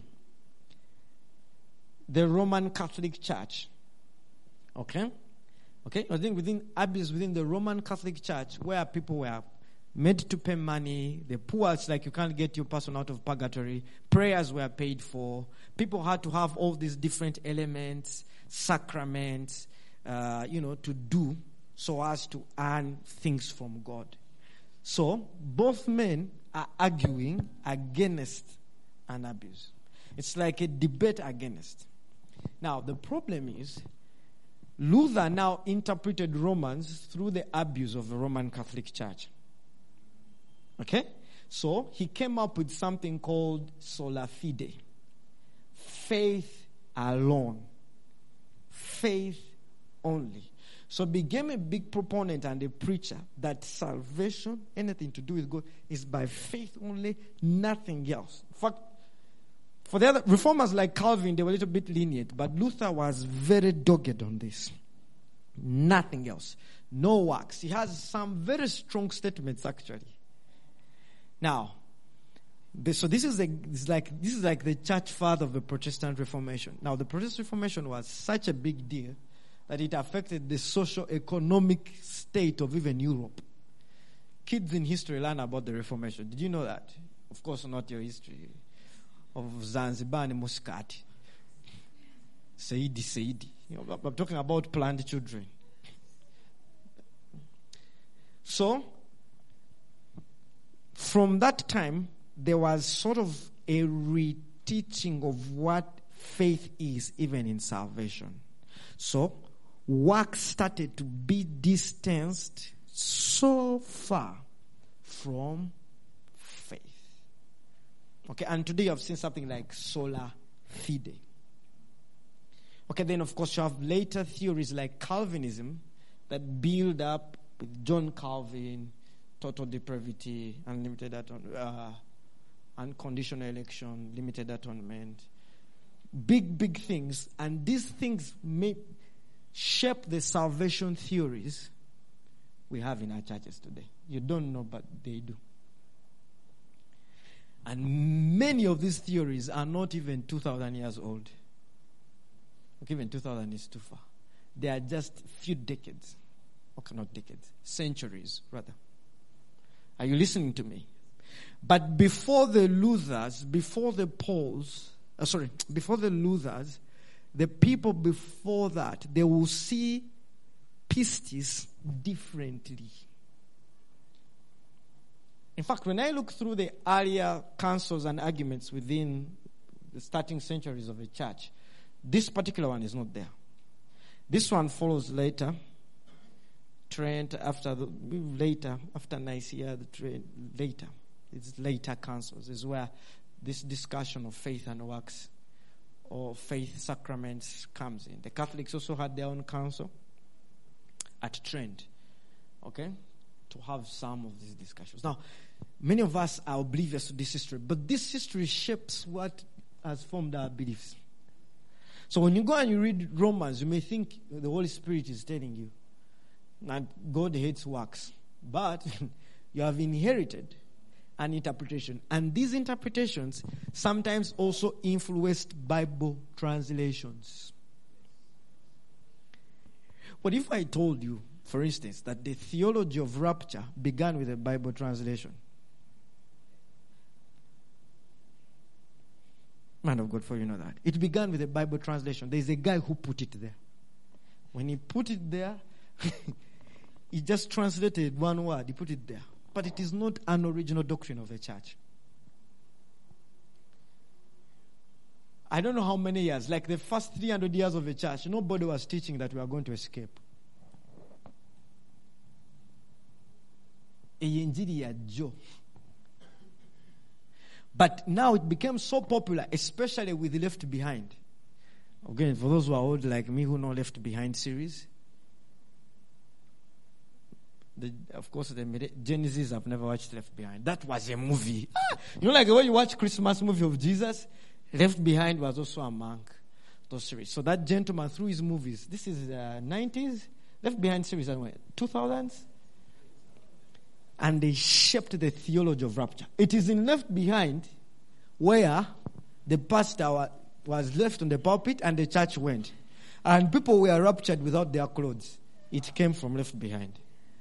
the Roman Catholic Church. Okay? Okay? I think within abuses within the Roman Catholic Church where people were made to pay money. The poor, it's like you can't get your person out of purgatory. Prayers were paid for. People had to have all these different elements, sacraments, uh, you know, to do so as to earn things from God. So, both men are arguing against an abuse. It's like a debate against. Now, the problem is, Luther now interpreted Romans through the abuse of the Roman Catholic Church. Okay? So, he came up with something called sola fide. Faith alone. Faith only. So became a big proponent and a preacher that salvation, anything to do with God, is by faith only, nothing else. In fact, for the other reformers like Calvin, they were a little bit lenient, but Luther was very dogged on this. Nothing else. No works. He has some very strong statements actually. Now, so this is, a, this is like this is like the church father of the Protestant Reformation. Now, the Protestant Reformation was such a big deal that it affected the socio-economic state of even Europe. Kids in history learn about the Reformation. Did you know that? Of course, not your history of Zanzibar and Muscat. Saidi, Saidi. You know, I'm talking about planned children. So, from that time, there was sort of a reteaching of what faith is, even in salvation. So, work started to be distanced so far from faith. Okay, and today I've seen something like sola fide. Okay, then of course you have later theories like Calvinism that build up with John Calvin, total depravity, unlimited atonement, uh, unconditional election, limited atonement. Big, big things. And these things may shape the salvation theories we have in our churches today. You don't know, but they do. And many of these theories are not even two thousand years old. Okay, even two thousand is too far. They are just few decades. Okay, not decades. Centuries, rather. Are you listening to me? But before the Luthers, before the Pauls, uh, sorry, before the Luthers, the people before that, they will see pistis differently. In fact, when I look through the earlier councils and arguments within the starting centuries of the church, this particular one is not there. This one follows later. Trent after the, later after Nicaea, the Trent later. It's later councils is where this discussion of faith and works or faith sacraments comes in. The Catholics also had their own council at Trent, okay, to have some of these discussions. Now, many of us are oblivious to this history, but this history shapes what has formed our beliefs. So when you go and you read Romans, you may think the Holy Spirit is telling you that God hates works, but you have inherited an interpretation. And these interpretations sometimes also influenced Bible translations. But if I told you, for instance, that the theology of rapture began with a Bible translation, man of God, for you know that. It began with a Bible translation. There's a guy who put it there. When he put it there, he just translated one word. He put it there. But it is not an original doctrine of the church. I don't know how many years, like the first three hundred years of the church, nobody was teaching that we are going to escape. But now it became so popular, especially with Left Behind. Again, for those who are old like me who know Left Behind series, the, of course, the Genesis, I've never watched Left Behind. That was a movie. Ah, you know, like when you watch Christmas movie of Jesus, Left Behind was also among those series. So that gentleman, through his movies, this is uh, nineties, Left Behind series, anyway, two thousands, and they shaped the theology of rapture. It is in Left Behind where the pastor was left on the pulpit and the church went. And people were raptured without their clothes. It came from Left Behind.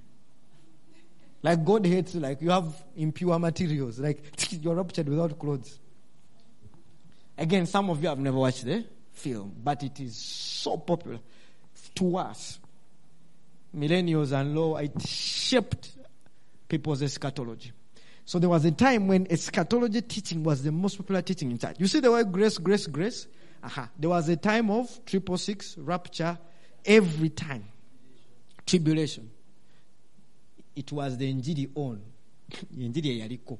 Like God hates you, like you have impure materials. Like you're raptured without clothes. Again, some of you have never watched the film, but it is so popular to us. Millennials and low, it shaped people's eschatology. So there was a time when eschatology teaching was the most popular teaching in church. You see the word grace, grace, grace? Uh-huh. There was a time of triple six, rapture, every time. Tribulation. It was the Njiri on. Njiri yaliko.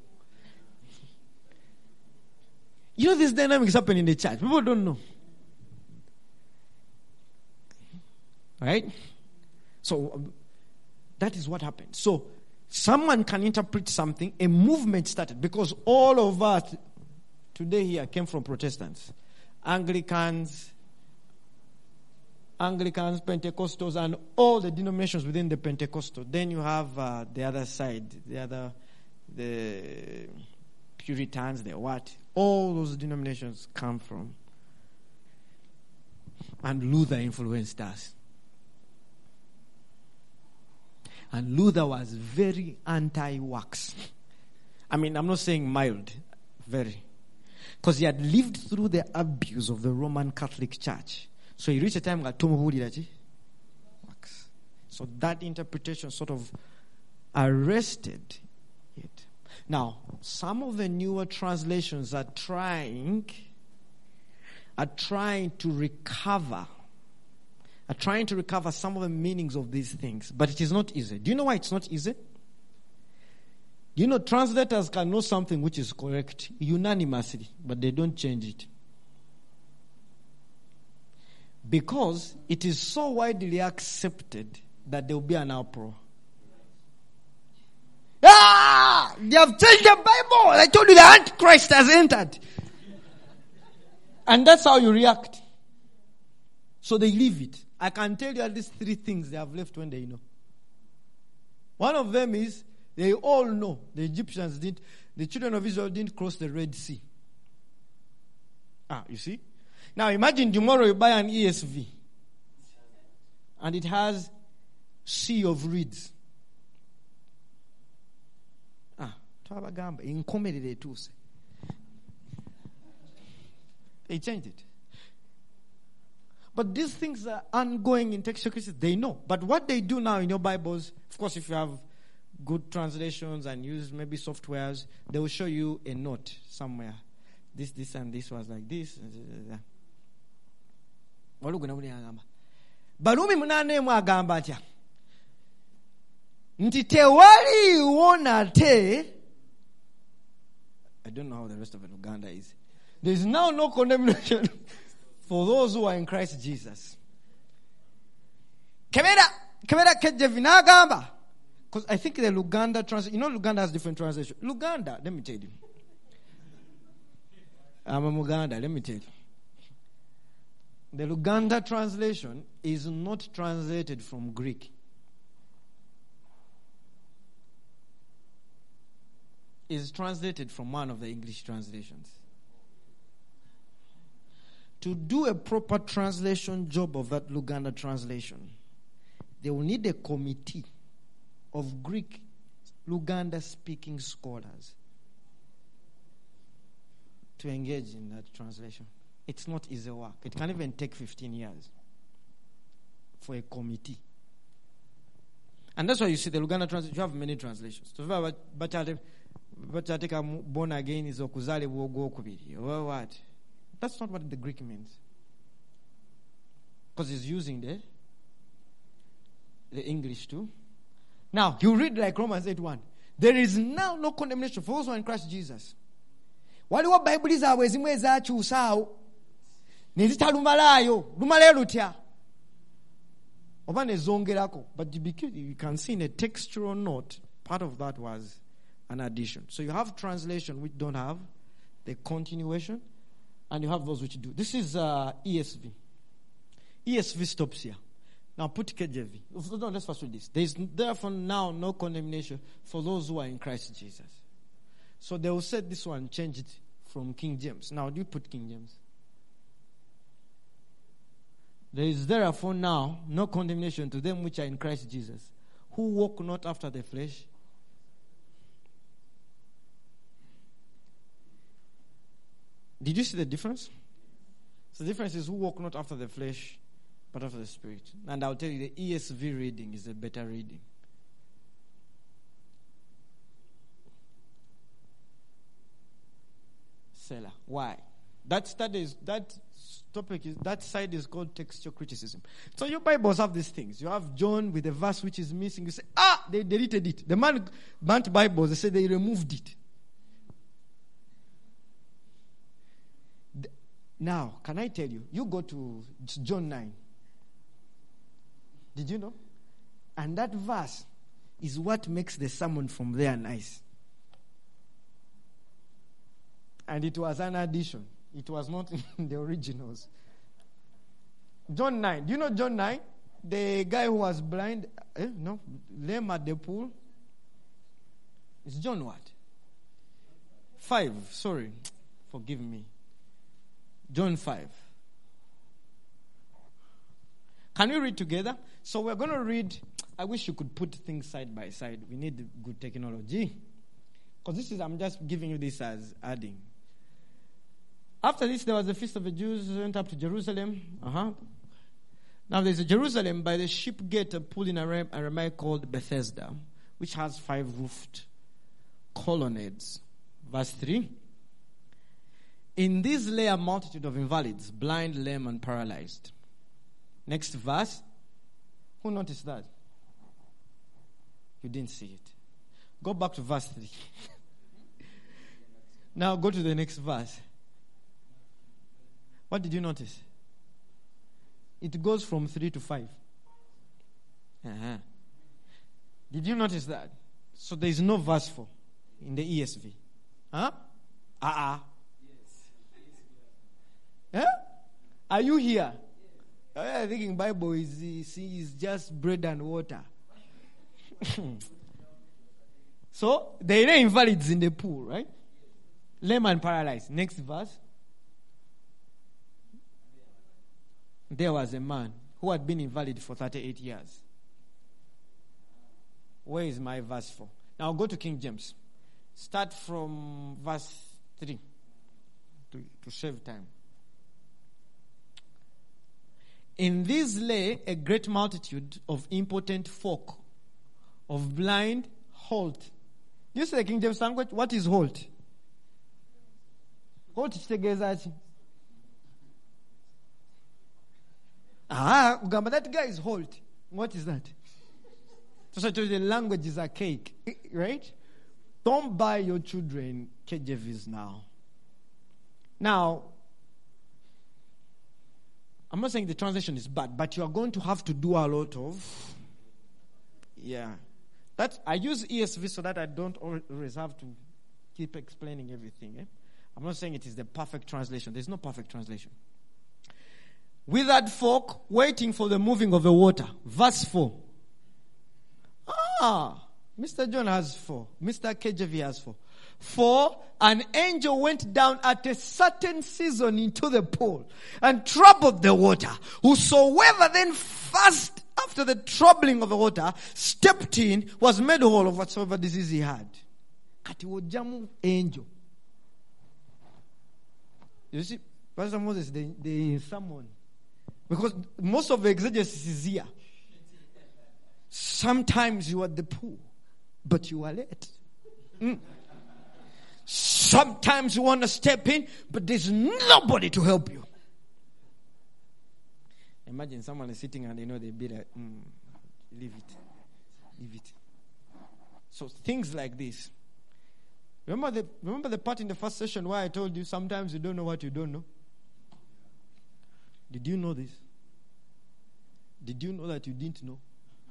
You know this dynamics happen in the church. People don't know. Right? So um, that is what happened. So someone can interpret something. A movement started because all of us today here came from Protestants, Anglicans, Anglicans, Pentecostals, and all the denominations within the Pentecostal. Then you have uh, the other side, the other, the Puritans, the what? All those denominations come from. And Luther influenced us. And Luther was very anti-works. I mean, I'm not saying mild, very. Because he had lived through the abuse of the Roman Catholic Church. So he reached a time that works. So that interpretation sort of arrested it. Now, some of the newer translations are trying, are trying to recover, are trying to recover some of the meanings of these things, but it is not easy. Do you know why it's not easy? You know, translators can know something which is correct unanimously, but they don't change it. Because it is so widely accepted that there will be an uproar. Ah! They have changed the Bible. I told you the Antichrist has entered. And that's how you react. So they leave it. I can tell you at least three things they have left when they know. One of them is they all know the Egyptians didn't, the children of Israel didn't cross the Red Sea. Ah, you see? Now imagine tomorrow you buy an E S V and it has sea of reeds. Ah, twabagamba inkomerere tuse. They changed it. But these things are ongoing in textual criticism. They know. But what they do now in your Bibles, of course, if you have good translations and use maybe softwares, they will show you a note somewhere. This, this, and this was like this. Balumi munane mu agamba atya nti tewaliwo te. I don't know how the rest of it Uganda is. There is now no condemnation for those who are in Christ Jesus. Kebera, kebera kejevi nagamba. Because I think the Luganda translation, you know Luganda has different translations. Luganda, let me tell you. I'm a Muganda, let me tell you. The Luganda translation is not translated from Greek. It's translated from one of the English translations. To do a proper translation job of that Luganda translation, they will need a committee of Greek Luganda-speaking scholars to engage in that translation. It's not easy work. It can even take fifteen years for a committee. And that's why you see the Luganda translation, you have many translations. So born again is okuzalibwa or what? That's not what the Greek means. Because it's using the, the English too. Now, you read like Romans eight one. There is now no condemnation for those who are in Christ Jesus. Waliwo Bible zaabwe ezimu ezakyusaawo ne zitalumalayo lumale lutya oba ne zongerako. But you can see in a textual note, part of that was an addition. So you have translation which don't have the continuation, and you have those which do. This is uh, E S V. E S V stops here. Now put K J V. No, let's first read this. There is therefore now no condemnation for those who are in Christ Jesus. So they will say this one, change it from King James. Now do you put King James? There is therefore now no condemnation to them which are in Christ Jesus, who walk not after the flesh. Did you see the difference? So the difference is who walk not after the flesh, but after the Spirit. And I'll tell you, the E S V reading is a better reading. seller. Why? That study is, that topic is, that side is called textual criticism. So your Bibles have these things. You have John with a verse which is missing. You say, ah, they deleted it. The man burnt Bibles. They say they removed it. Now, can I tell you? You go to John nine. Did you know? And that verse is what makes the sermon from there nice. And it was an addition. It was not in the originals. John nine. Do you know John nine? The guy who was blind, eh, no, lame at the pool. It's John what? five, sorry. Forgive me. John five. Can we read together? So we're going to read. I wish you could put things side by side. We need good technology. Because this is, I'm just giving you this as adding. After this, there was the feast of the Jews who went up to Jerusalem. Uh-huh. Now there's a Jerusalem by the sheep gate, a pool in Aramaic called Bethesda, which has five roofed colonnades. Verse three. In these lay a multitude of invalids, blind, lame, and paralyzed. Next verse. Who noticed that? You didn't see it. Go back to verse three. Now go to the next verse. What did you notice? It goes from three to five. Uh-huh. Did you notice that? So there is no verse four in the E S V. Huh? Uh-uh. Huh? Are you here? I'm thinking Bible is, is, is just bread and water. So, there are invalids in the pool, right? Lame and paralyzed. Next verse. There was a man who had been invalid for thirty-eight years. Where is my verse for? Now go to King James. Start from verse three to, to save time. In these lay a great multitude of impotent folk, of blind, halt. You say King James language, what is halt? Halt together. Ah, but that guy is halt. What is that? So the language is archaic, right? Don't buy your children K J Vs now. Now, I'm not saying the translation is bad, but you are going to have to do a lot of, yeah. That I use E S V so that I don't always have to keep explaining everything. Eh? I'm not saying it is the perfect translation. There's no perfect translation. Withered folk waiting for the moving of the water. Verse four. Ah, Mister John has four. Mister K J V has four. For an angel went down at a certain season into the pool and troubled the water. Whosoever then first after the troubling of the water stepped in was made whole of whatsoever disease he had. Kati wojamu angel. You see, Pastor Moses, they, they someone. Because most of the exegesis is here. Sometimes you are at the pool, but you are late. Mm. Sometimes you want to step in, but there's nobody to help you. Imagine someone is sitting and they know they be like, mm, leave it. Leave it. So things like this. Remember the, remember the part in the first session where I told you sometimes you don't know what you don't know? Did you know this? Did you know that you didn't know?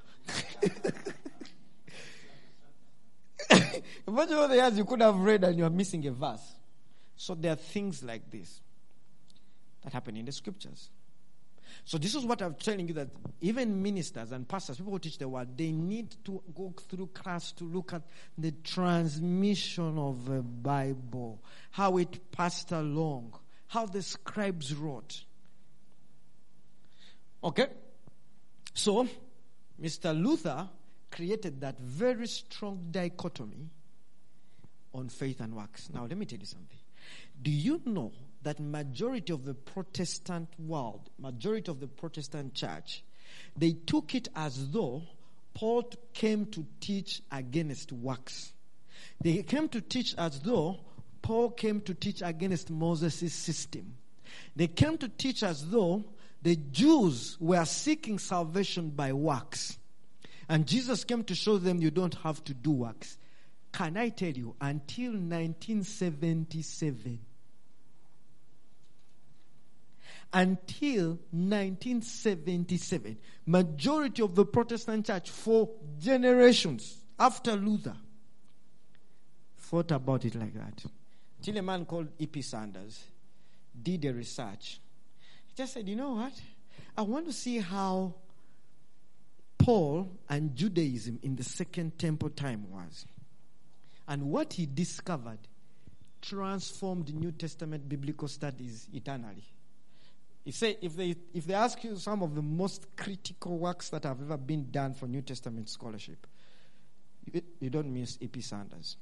Imagine all the years you could have read and you are missing a verse. So there are things like this that happen in the scriptures. So this is what I'm telling you, that even ministers and pastors, people who teach the word, they need to go through class to look at the transmission of the Bible, how it passed along, how the scribes wrote. Okay? So, Mister Luther created that very strong dichotomy on faith and works. Now, let me tell you something. Do you know that majority of the Protestant world, majority of the Protestant church, they took it as though Paul came to teach against works. They came to teach as though Paul came to teach against Moses' system. They came to teach as though the Jews were seeking salvation by works. And Jesus came to show them you don't have to do works. Can I tell you, until nineteen seventy-seven, until nineteen seventy-seven, majority of the Protestant church for generations after Luther thought about it like that. Till a man called E P Sanders did a research. He just said, you know what? I want to see how Paul and Judaism in the Second Temple time was. And what he discovered transformed New Testament biblical studies eternally. If, say, if, they, if they ask you some of the most critical works that have ever been done for New Testament scholarship, you, you don't miss E P Sanders.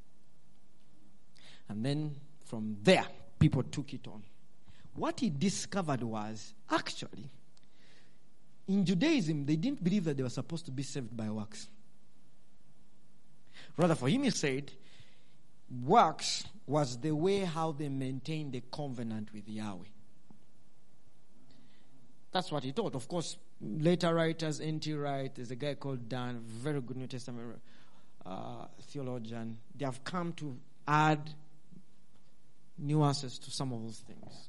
And then from there, people took it on. What he discovered was, actually, in Judaism, they didn't believe that they were supposed to be saved by works. Rather, for him, he said, works was the way how they maintained the covenant with Yahweh. That's what he taught. Of course, later writers, N T Wright, there's a guy called Dan, very good New Testament uh, theologian. They have come to add nuances to some of those things.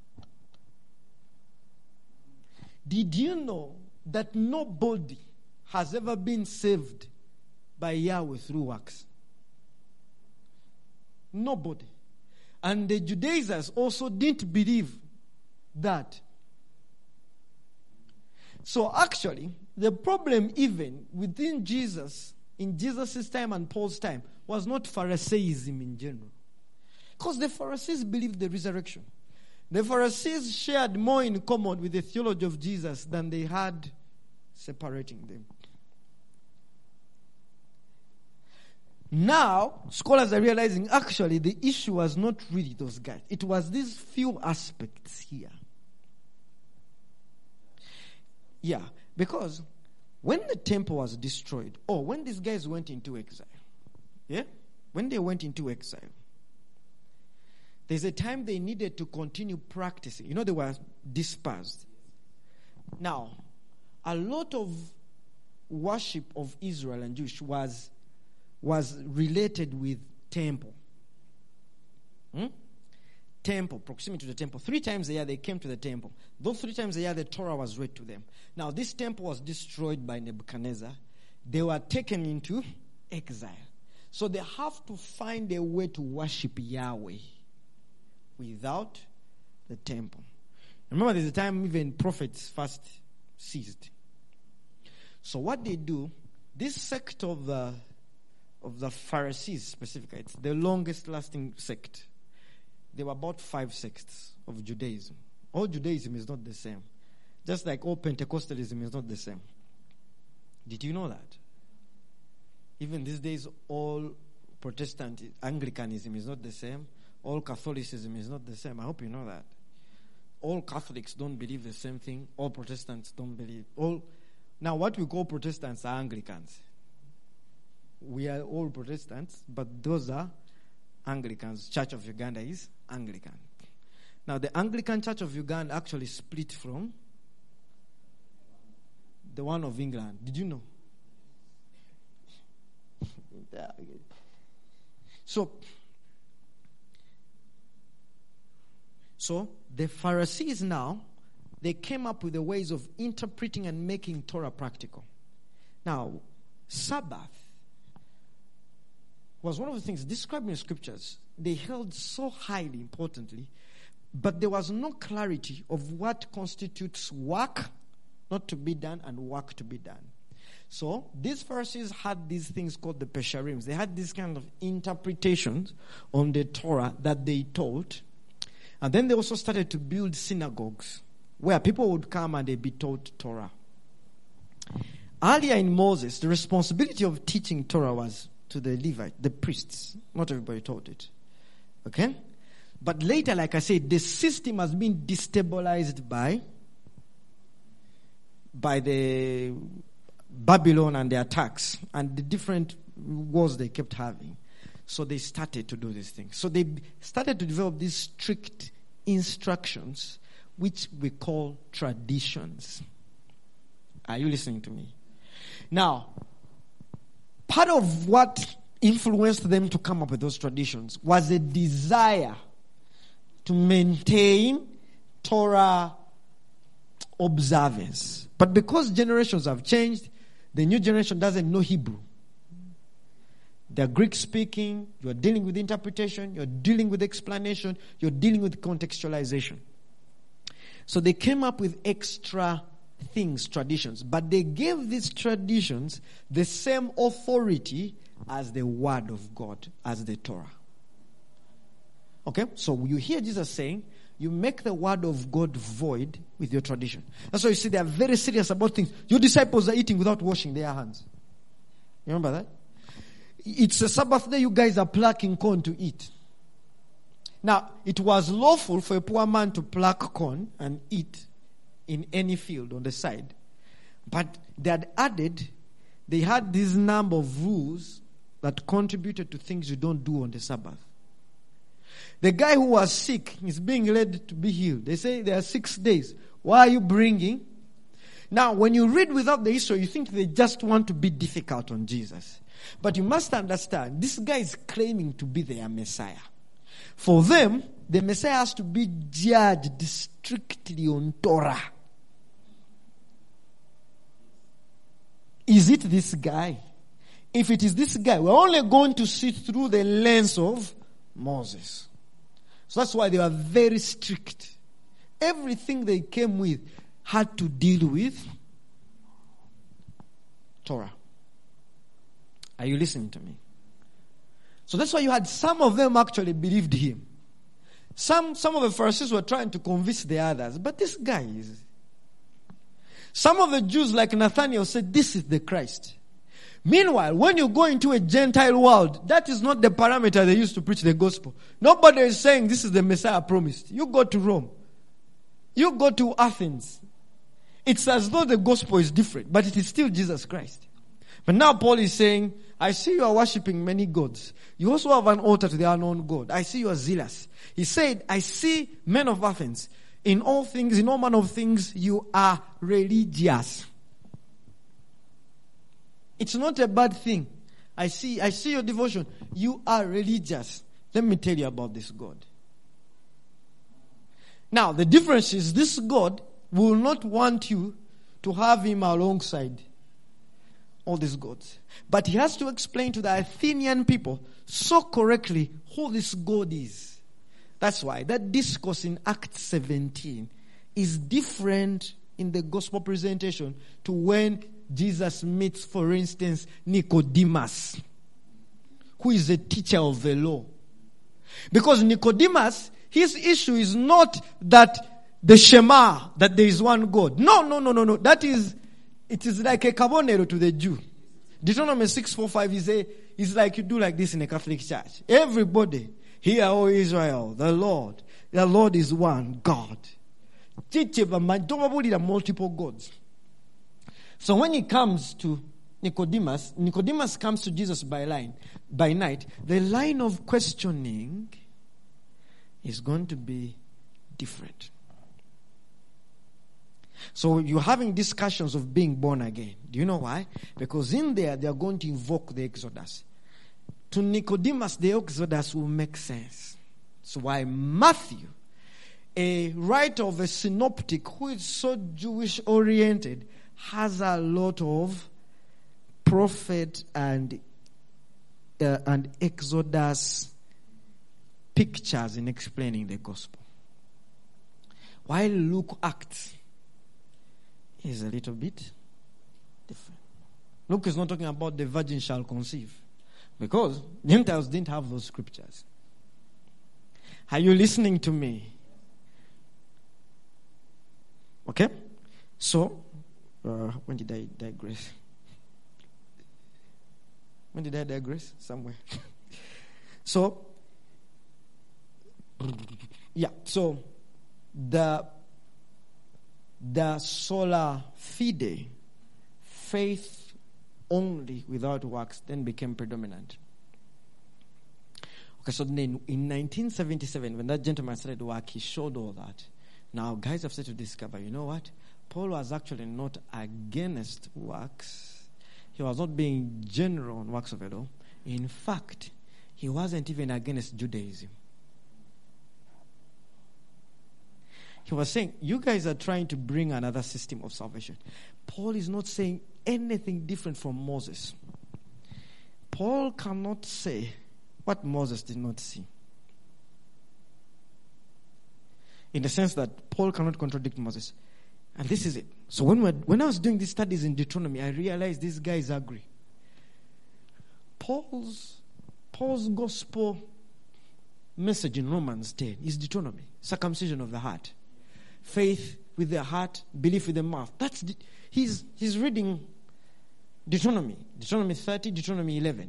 Did you know that nobody has ever been saved by Yahweh through works? Nobody. And the Judaizers also didn't believe that. So actually, the problem even within Jesus, in Jesus' time and Paul's time, was not Pharisaism in general. Because the Pharisees believed the resurrection. The Pharisees shared more in common with the theology of Jesus than they had separating them. Now, scholars are realizing actually the issue was not really those guys. It was these few aspects here. Yeah, because when the temple was destroyed, or when these guys went into exile, yeah, when they went into exile, there's a time they needed to continue practicing. You know, they were dispersed. Now, a lot of worship of Israel and Jewish was was related with temple. Hmm? Temple, proximity to the temple. Three times a year they came to the temple. Those three times a year the Torah was read to them. Now this temple was destroyed by Nebuchadnezzar. They were taken into exile. So they have to find a way to worship Yahweh without the temple. Remember there's a time even prophets first ceased. So what they do, this sect of the of the Pharisees specifically, it's the longest lasting sect. There were about five sects of Judaism. All Judaism is not the same. Just like all Pentecostalism is not the same. Did you know that? Even these days, all Protestant Anglicanism is not the same. All Catholicism is not the same. I hope you know that. All Catholics don't believe the same thing. All Protestants don't believe. All Now, what we call Protestants are Anglicans. We are all Protestants, but those are Anglicans. Church of Uganda is Anglican. Now, the Anglican Church of Uganda actually split from the one of England. Did you know? So, so the Pharisees now, they came up with the ways of interpreting and making Torah practical. Now, Sabbath was one of the things described in the scriptures. They held so highly importantly, but there was no clarity of what constitutes work not to be done and work to be done. So these Pharisees had these things called the Pesharim. They had these kind of interpretations on the Torah that they taught. And then they also started to build synagogues where people would come and they'd be taught Torah. Earlier in Moses, the responsibility of teaching Torah was to the Levite, the priests. Not everybody taught it. Okay? But later, like I said, the system has been destabilized by, by the Babylon and the attacks and the different wars they kept having. So they started to do these things. So they started to develop these strict instructions, which we call traditions. Are you listening to me? Now, part of what influenced them to come up with those traditions was a desire to maintain Torah observance. But because generations have changed, the new generation doesn't know Hebrew. They're Greek speaking, you're dealing with interpretation, you're dealing with explanation, you're dealing with contextualization. So they came up with extra things, traditions, but they gave these traditions the same authority as the Word of God, as the Torah. Okay? So you hear Jesus saying, you make the Word of God void with your tradition. That's why you see they are very serious about things. Your disciples are eating without washing their hands. You remember that? It's a Sabbath day, you guys are plucking corn to eat. Now, it was lawful for a poor man to pluck corn and eat in any field on the side. But they had added, they had this number of rules that contributed to things you don't do on the Sabbath. The guy who was sick is being led to be healed. They say there are six days. Why are you bringing? Now, when you read without the history, you think they just want to be difficult on Jesus. But you must understand, this guy is claiming to be their Messiah. For them, the Messiah has to be judged strictly on Torah. Is it this guy? If it is this guy, we're only going to see through the lens of Moses. So that's why they were very strict. Everything they came with had to deal with Torah. Are you listening to me? So that's why you had some of them actually believed him. Some, some of the Pharisees were trying to convince the others, but this guy is. Some of the Jews like Nathanael said, this is the Christ. Meanwhile, when you go into a Gentile world, that is not the parameter they use to preach the gospel. Nobody is saying this is the Messiah promised. You go to Rome. You go to Athens. It's as though the gospel is different, but it is still Jesus Christ. But now Paul is saying, I see you are worshipping many gods. You also have an altar to the unknown God. I see you are zealous. He said, I see men of Athens. In all things, in all manner of things, you are religious. It's not a bad thing. I see, I see your devotion. You are religious. Let me tell you about this God. Now, the difference is this God will not want you to have him alongside all these gods. But he has to explain to the Athenian people so correctly who this God is. That's why that discourse in Acts seventeen is different in the gospel presentation to when Jesus meets, for instance, Nicodemus, who is a teacher of the law. Because Nicodemus, his issue is not that the Shema, that there is one God. No, no, no, no, no. That is, it is like a kabonero to the Jew. Deuteronomy six four five is a, is like you do like this in a Catholic church. Everybody, hear, O Israel, the Lord, the Lord is one God. Multiple gods. So when he comes to Nicodemus, Nicodemus comes to Jesus by line, by night. The line of questioning is going to be different. So you're having discussions of being born again. Do you know why? Because in there, they are going to invoke the Exodus. To Nicodemus, the Exodus will make sense. So why Matthew, a writer of a synoptic who is so Jewish-oriented, has a lot of prophet and uh, and Exodus pictures in explaining the gospel. While Luke Acts is a little bit different. Luke is not talking about the virgin shall conceive, because Gentiles didn't have those scriptures. Are you listening to me? Okay? So, uh, when did I digress? When did I digress? Somewhere. So, yeah, so the the sola fide, faith only without works, then became predominant. Okay, so then in nineteen seventy-seven, when that gentleman started work, he showed all that. Now, guys have started to discover, you know what? Paul was actually not against works. He was not being general on works of the law. In fact, he wasn't even against Judaism. He was saying, you guys are trying to bring another system of salvation. Paul is not saying anything different from Moses. Paul cannot say what Moses did not see. In the sense that Paul cannot contradict Moses. And this is it. So when, we're, when I was doing these studies in Deuteronomy, I realized these guys agree. Paul's, Paul's gospel message in Romans ten is Deuteronomy. Circumcision of the heart. Faith with the heart, belief with the mouth. That's the, he's, he's reading Deuteronomy. Deuteronomy thirty, Deuteronomy eleven.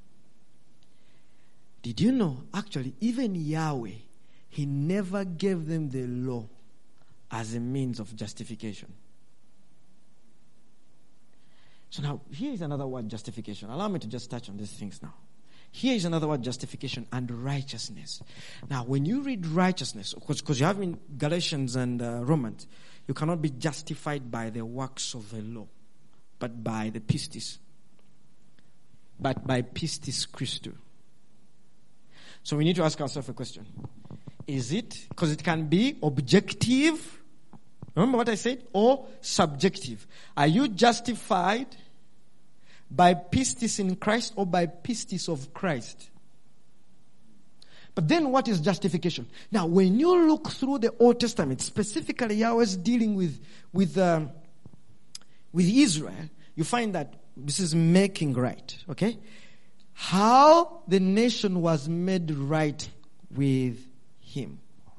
Did you know, actually, even Yahweh, he never gave them the law as a means of justification. So now, here is another word, justification. Allow me to just touch on these things now. Here is another word, justification and righteousness. Now, when you read righteousness, because you have in Galatians and uh, Romans, you cannot be justified by the works of the law, but by the pistis. But by pistis Christou. So we need to ask ourselves a question. Is it, because it can be objective, remember what I said, or subjective. Are you justified by pistis in Christ or by pistis of Christ? But then what is justification? Now, when you look through the Old Testament, specifically Yahweh's dealing with, with, um, with Israel, you find that this is making right, okay? How the nation was made right with him.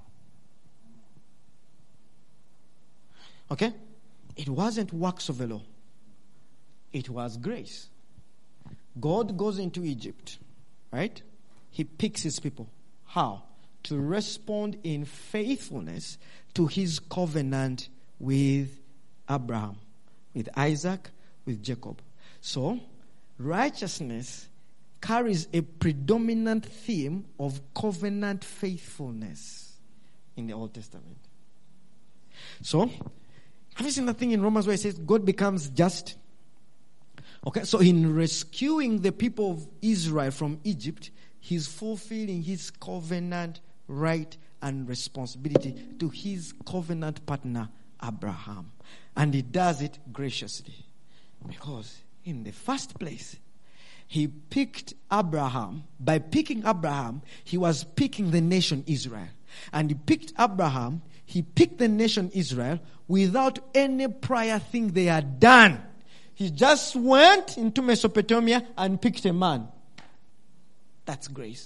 Okay? It wasn't works of the law. It was grace. God goes into Egypt, right? He picks his people. How? To respond in faithfulness to his covenant with Abraham, with Isaac, with Jacob. So, righteousness carries a predominant theme of covenant faithfulness in the Old Testament. So, have you seen that thing in Romans where it says God becomes just? Okay, so in rescuing the people of Israel from Egypt, he's fulfilling his covenant right and responsibility to his covenant partner, Abraham. And he does it graciously. Because in the first place, he picked Abraham. By picking Abraham, he was picking the nation Israel. And he picked Abraham, he picked the nation Israel without any prior thing they had done. He just went into Mesopotamia and picked a man. That's grace.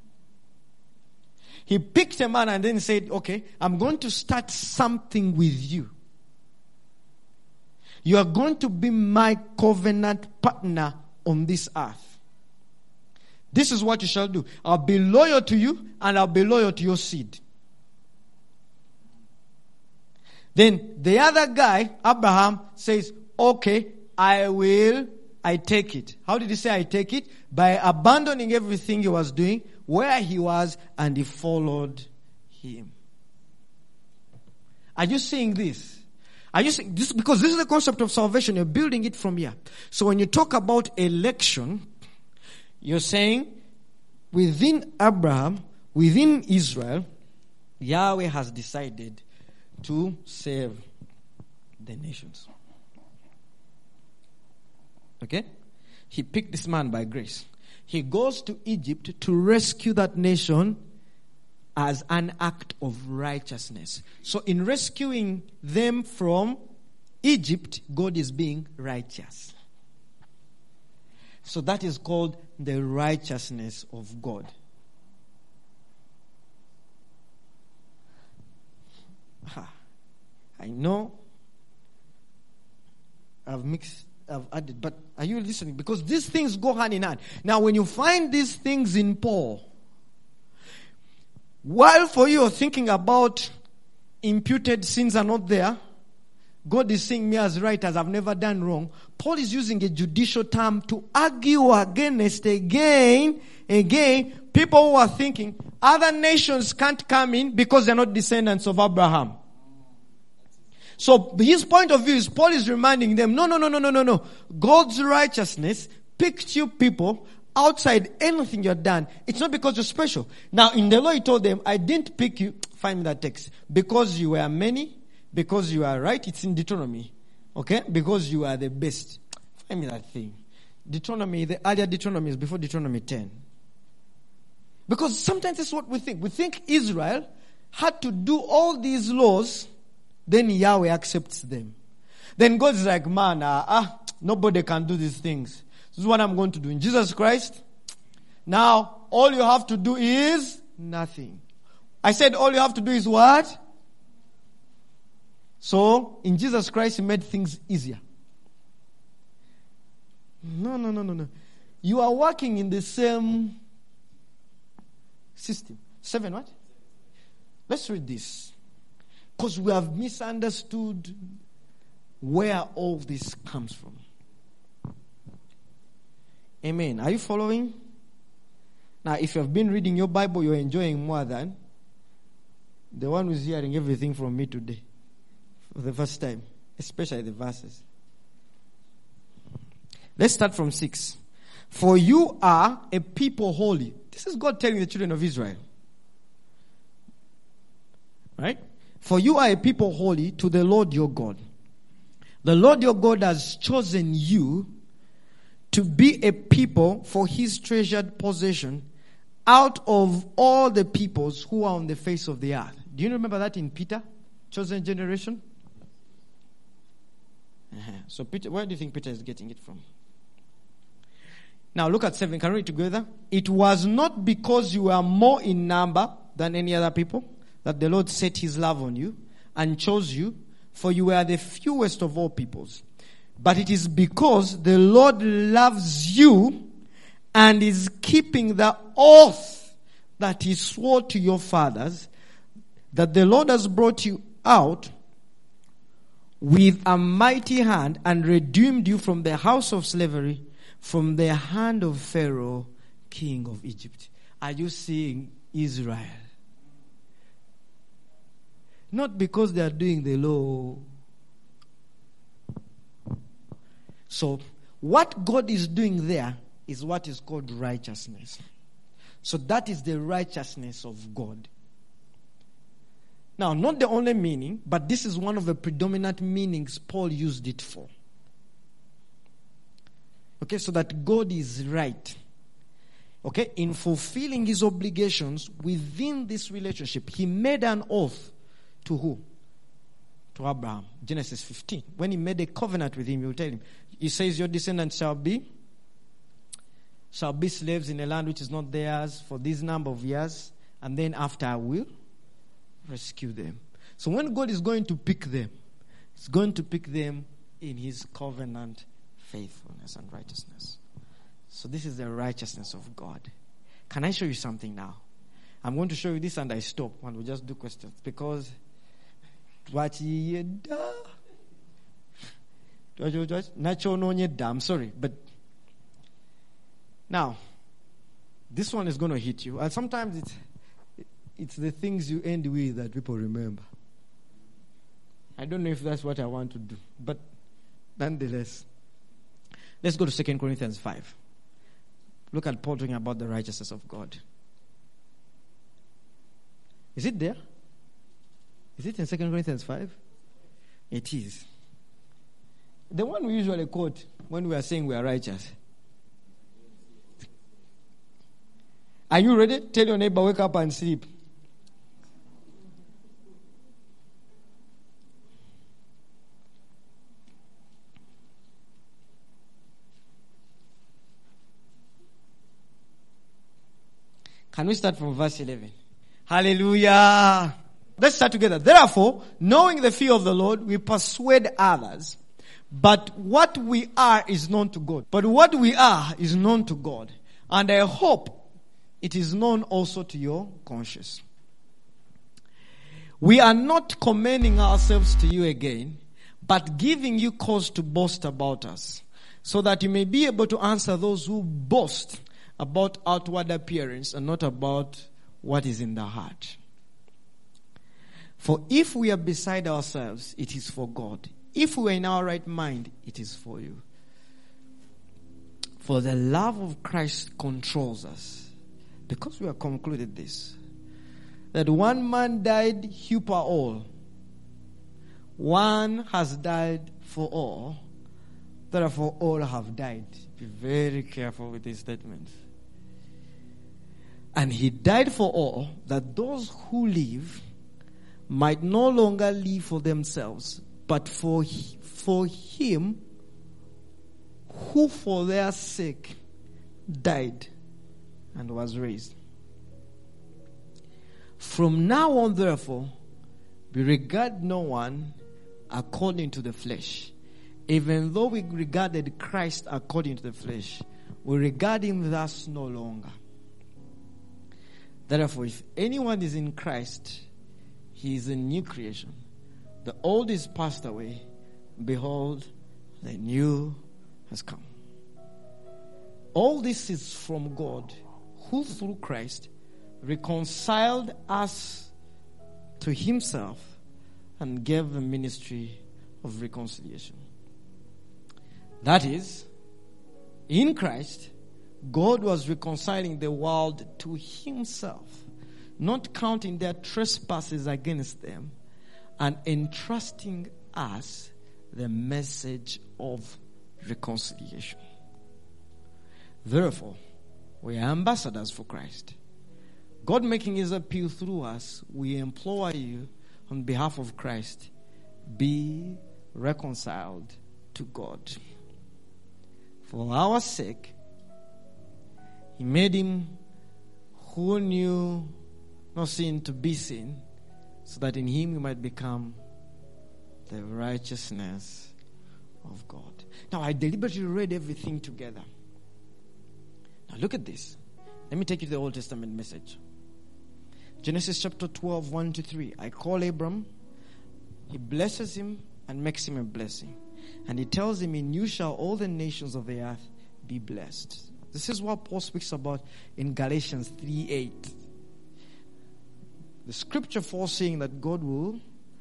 He picked a man and then said, okay, I'm going to start something with you. You are going to be my covenant partner on this earth. This is what you shall do. I'll be loyal to you and I'll be loyal to your seed. Then the other guy, Abraham, says, okay, I will, I take it. How did he say I take it? By abandoning everything he was doing, where he was, and he followed him. Are you seeing this? Are you seeing this? Because this is the concept of salvation. You're building it from here. So when you talk about election, you're saying within Abraham, within Israel, Yahweh has decided to save the nations. Okay? He picked this man by grace. He goes to Egypt to rescue that nation as an act of righteousness. So in rescuing them from Egypt, God is being righteous. So that is called the righteousness of God. I know I've mixed, I've added, but are you listening? Because these things go hand in hand. Now, when you find these things in Paul, while for you are thinking about imputed sins are not there, God is seeing me as right, as I've never done wrong. Paul is using a judicial term to argue against again, again, people who are thinking other nations can't come in because they're not descendants of Abraham. So his point of view is Paul is reminding them, no, no, no, no, no, no, no. God's righteousness picked you people outside anything you've done. It's not because you're special. Now in the law he told them, I didn't pick you, find me that text, because you were many, because you are right. It's in Deuteronomy. Okay? Because you are the best. Find me that thing. Deuteronomy, the earlier Deuteronomy is before Deuteronomy ten. Because sometimes that's what we think. We think Israel had to do all these laws, then Yahweh accepts them. Then God's like, man, uh, ah, nobody can do these things. This is what I'm going to do in Jesus Christ. Now, all you have to do is nothing. I said all you have to do is what? So, in Jesus Christ, he made things easier. No, no, no, no, no. You are working in the same system. Seven what? Let's read this. Because we have misunderstood where all this comes from. Amen. Are you following? Now, if you have been reading your Bible, you're enjoying more than the one who's hearing everything from me today. For the first time. Especially the verses. Let's start from six. For you are a people holy. This is God telling the children of Israel. Right? For you are a people holy to the Lord your God. The Lord your God has chosen you to be a people for his treasured possession out of all the peoples who are on the face of the earth. Do you remember that in Peter? Chosen generation? Uh-huh. So Peter, where do you think Peter is getting it from? Now look at seven. Can we read together? It was not because you were more in number than any other people that the Lord set his love on you and chose you, for you were the fewest of all peoples. But it is because the Lord loves you and is keeping the oath that he swore to your fathers, that the Lord has brought you out with a mighty hand and redeemed you from the house of slavery, from the hand of Pharaoh, king of Egypt. Are you seeing Israel? Not because they are doing the law. So, what God is doing there is what is called righteousness. So that is the righteousness of God. Now, not the only meaning, but this is one of the predominant meanings Paul used it for. Okay, so that God is right. Okay, in fulfilling his obligations within this relationship, he made an oath to who? To Abraham. Genesis fifteen. When he made a covenant with him, he will tell him, he says, your descendants shall be, shall be slaves in a land which is not theirs for this number of years, and then after I will rescue them. So when God is going to pick them, he's going to pick them in his covenant faithfulness and righteousness. So this is the righteousness of God. Can I show you something now? I'm going to show you this and I stop and we'll just do questions. Because I'm sorry, but now this one is going to hit you. And sometimes it's it's the things you end with that people remember. I don't know if that's what I want to do, but nonetheless, let's go to Second Corinthians five. Look at Paul talking about the righteousness of God. Is it there? Is it in Second Corinthians five? It is. The one we usually quote when we are saying we are righteous. Are you ready? Tell your neighbor, wake up and sleep. Can we start from verse eleven? Hallelujah. Let's start together. Therefore, knowing the fear of the Lord, we persuade others. But what we are is known to God. But what we are is known to God. And I hope it is known also to your conscience. We are not commending ourselves to you again, but giving you cause to boast about us, so that you may be able to answer those who boast about outward appearance and not about what is in the heart. For if we are beside ourselves, it is for God. If we are in our right mind, it is for you. For the love of Christ controls us. Because we have concluded this, that one man died for all. One has died for all. Therefore, all have died. Be very careful with these statements. And he died for all, that those who live might no longer live for themselves, but for, for him who for their sake died and was raised. From now on, therefore, we regard no one according to the flesh. Even though we regarded Christ according to the flesh, we regard him thus no longer. Therefore, if anyone is in Christ, he is a new creation. The old is passed away. Behold, the new has come. All this is from God, who through Christ reconciled us to himself and gave the ministry of reconciliation. That is, in Christ, God was reconciling the world to himself, not counting their trespasses against them, and entrusting us the message of reconciliation. Therefore, we are ambassadors for Christ. God making his appeal through us, we implore you on behalf of Christ, be reconciled to God. For our sake, he made him who knew no sin to be sin, so that in him we might become the righteousness of God. Now, I deliberately read everything together. Now, look at this. Let me take you to the Old Testament message. Genesis chapter twelve, one to three. I call Abram. He blesses him and makes him a blessing. And he tells him, in you shall all the nations of the earth be blessed. This is what Paul speaks about in Galatians three eight. The scripture foreseeing that God will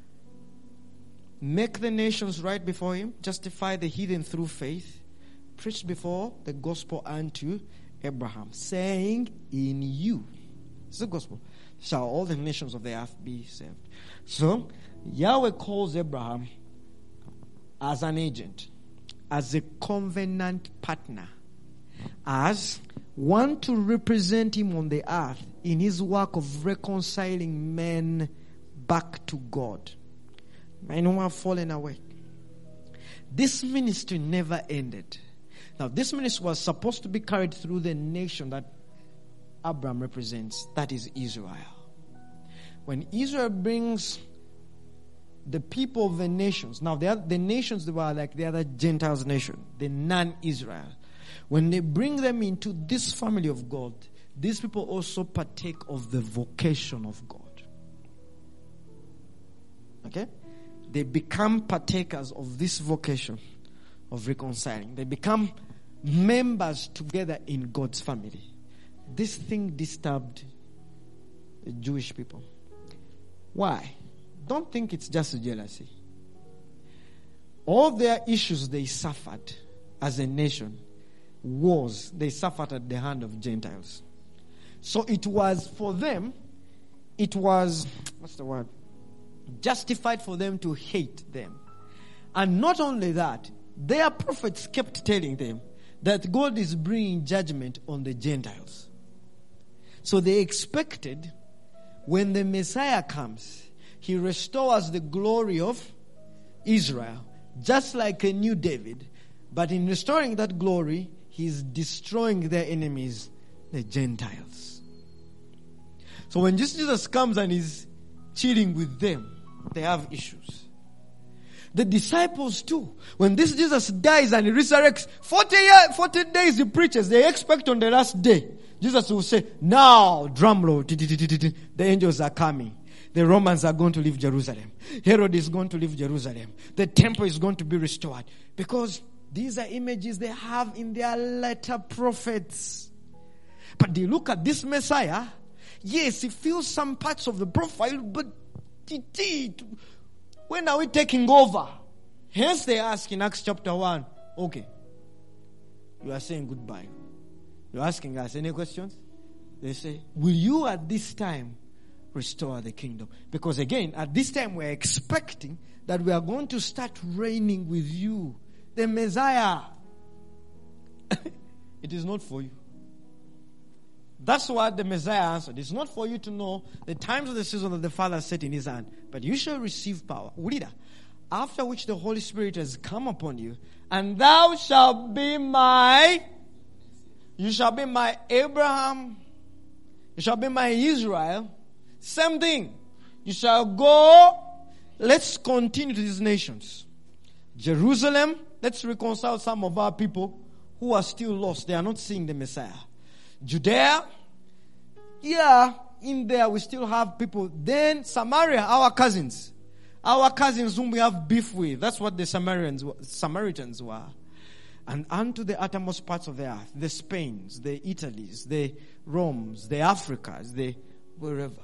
make the nations right before him, justify the heathen through faith, preached before the gospel unto Abraham, saying, in you, it's the gospel, shall all the nations of the earth be saved. So, Yahweh calls Abraham as an agent, as a covenant partner, as one to represent him on the earth in his work of reconciling men back to God. Men who have fallen away. This ministry never ended. Now, this ministry was supposed to be carried through the nation that Abraham represents, that is Israel. When Israel brings the people of the nations, now the, the nations, they were like the other Gentiles nation, the non-Israel. When they bring them into this family of God, these people also partake of the vocation of God. Okay? They become partakers of this vocation of reconciling. They become members together in God's family. This thing disturbed the Jewish people. Why? Don't think it's just jealousy. All their issues they suffered as a nation was they suffered at the hand of Gentiles. So it was for them, it was, what's the word? Justified for them to hate them. And not only that, their prophets kept telling them that God is bringing judgment on the Gentiles. So they expected when the Messiah comes, he restores the glory of Israel, just like a new David. But in restoring that glory, he's destroying their enemies, the Gentiles. So when Jesus comes and is cheating with them, they have issues. The disciples too. When this Jesus dies and he resurrects, forty, years, forty days he preaches, they expect on the last day, Jesus will say, now, drum roll, the angels are coming. The Romans are going to leave Jerusalem. Herod is going to leave Jerusalem. The temple is going to be restored. Because these are images they have in their later prophets. But they look at this Messiah. Yes, he fills some parts of the profile, but when are we taking over? Hence they ask in Acts chapter one, okay, you are saying goodbye. You're asking us any questions? They say, will you at this time restore the kingdom? Because again, at this time we're expecting that we are going to start reigning with you, the Messiah. It is not for you. That's what the Messiah answered. It's not for you to know the times of the season that the Father set in his hand, but you shall receive power. Leader, after which the Holy Spirit has come upon you, and thou shalt be my, you shall be my Abraham, you shall be my Israel. Same thing. You shall go. Let's continue to these nations. Jerusalem, let's reconcile some of our people who are still lost. They are not seeing the Messiah. Judea, yeah, in there we still have people. Then Samaria, our cousins. Our cousins whom we have beef with. That's what the Samaritans, Samaritans were. And unto the uttermost parts of the earth, the Spains, the Italies, the Romes, the Africas, the wherever.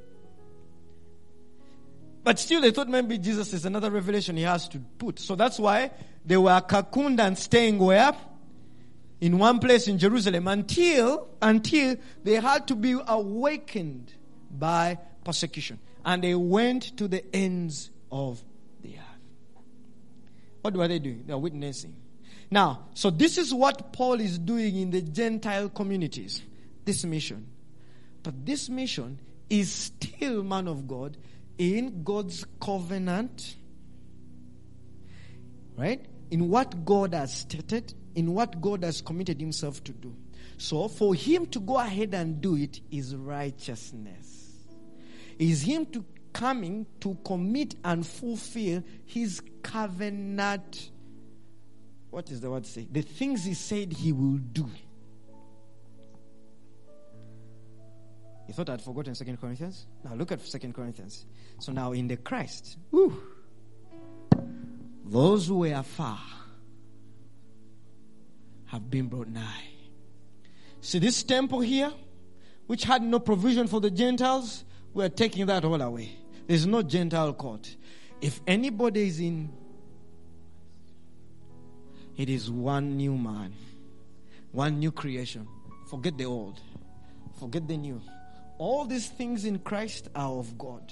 But still they thought maybe Jesus is another revelation he has to put. So that's why they were cocooned and staying where? In one place in Jerusalem until, until they had to be awakened by persecution. And they went to the ends of the earth. What were they doing? They were witnessing. Now, so this is what Paul is doing in the Gentile communities. This mission. But this mission is still, man of God, in God's covenant. Right? In what God has stated. In what God has committed himself to do. So, for him to go ahead and do it is righteousness. Is him to coming to commit and fulfill his covenant. What is the word say? The things he said he will do. You thought I'd forgotten Second Corinthians? Now look at Second Corinthians. So now in the Christ, whew, those who were far have been brought nigh. See this temple here, which had no provision for the Gentiles, we are taking that all away. There's no Gentile court. If anybody is in, it is one new man, one new creation. Forget the old, forget the new. All these things in Christ are of God.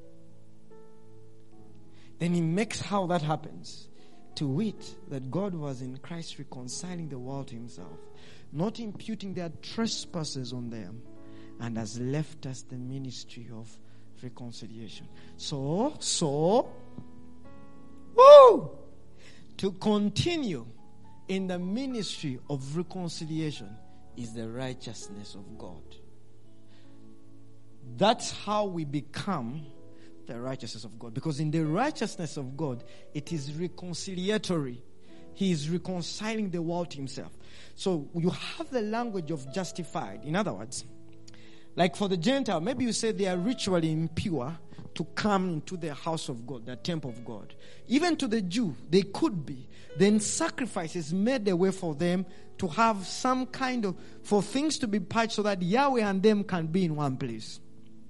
Then he makes how that happens. To wit, that God was in Christ reconciling the world to himself, not imputing their trespasses on them, and has left us the ministry of reconciliation. So, so, woo! To continue in the ministry of reconciliation is the righteousness of God. That's how we become the righteousness of God. Because in the righteousness of God, it is reconciliatory. He is reconciling the world to himself. So you have the language of justified. In other words, like for the Gentile, maybe you say they are ritually impure to come into the house of God, the temple of God. Even to the Jew, they could be. Then sacrifices made a way for them to have some kind of, for things to be patched so that Yahweh and them can be in one place.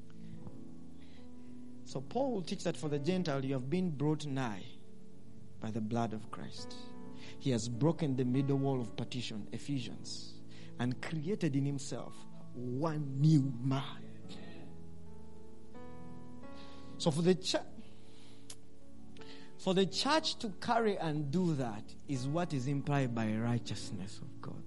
So Paul will teach that for the Gentile, you have been brought nigh by the blood of Christ. He has broken the middle wall of partition, Ephesians, and created in himself one new man. So for the church, for the church to carry and do that is what is implied by righteousness of God.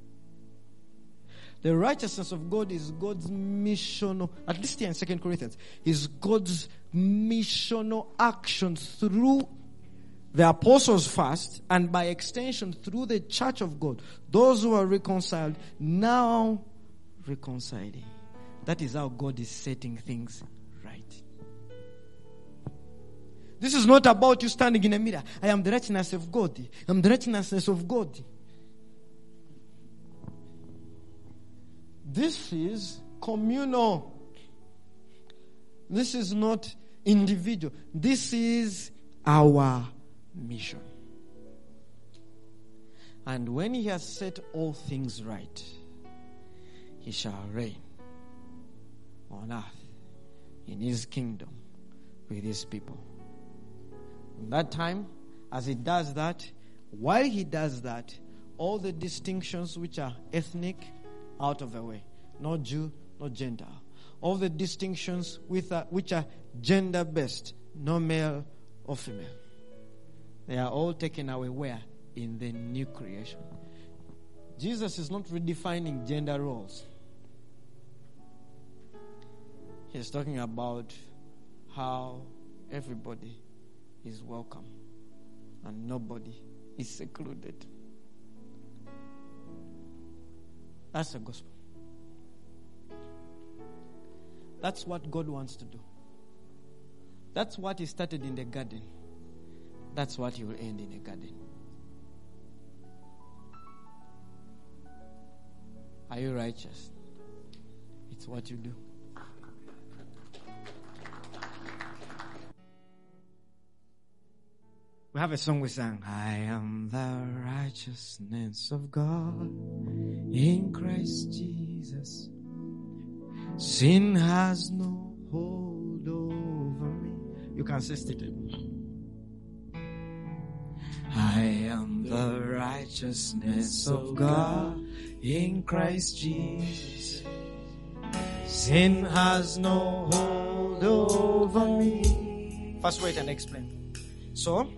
The righteousness of God is God's missional, at least here in Second Corinthians, is God's missional action through the apostles first, and by extension through the church of God. Those who are reconciled, now reconciling. That is how God is setting things right. This is not about you standing in a mirror. I am the righteousness of God. I am the righteousness of God. This is communal. This is not individual. This is our mission. And when he has set all things right, he shall reign on earth in his kingdom with his people. In that time, as he does that, while he does that, all the distinctions which are ethnic, out of the way. No Jew, no Gentile. All the distinctions with uh, which are gender-based, no male or female. They are all taken away where? In the new creation. Jesus is not redefining gender roles. He's talking about how everybody is welcome and nobody is secluded. That's the gospel. That's what God wants to do. That's what he started in the garden. That's what he will end in the garden. Are you righteous? It's what you do. We have a song we sang. I am the righteousness of God in Christ Jesus. Sin has no hold over me. You can assist it. I am the righteousness of God in Christ Jesus. Sin has no hold over me. First wait and explain. So,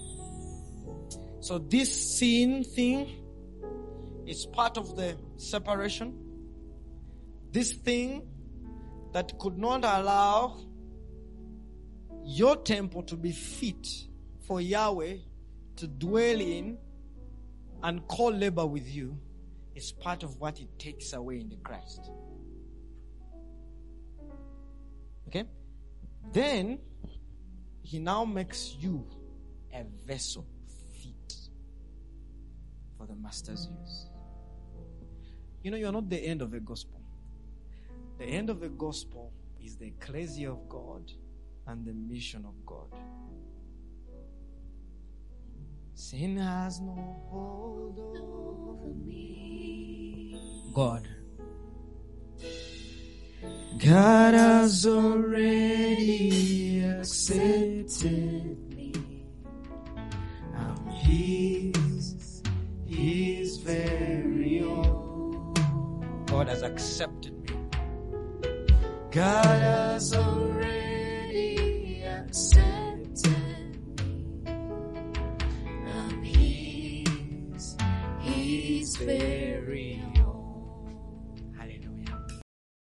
so this sin thing is part of the separation. This thing that could not allow your temple to be fit for Yahweh to dwell in and co-labor with you is part of what it takes away in the Christ. Okay? Then, he now makes you a vessel fit for the master's use. You know, you're not the end of the gospel. The end of the gospel is the ecclesia of God and the mission of God. Sin has no hold over me. God. God has already accepted me. I'm His, His very own. God has accepted me. God has already accepted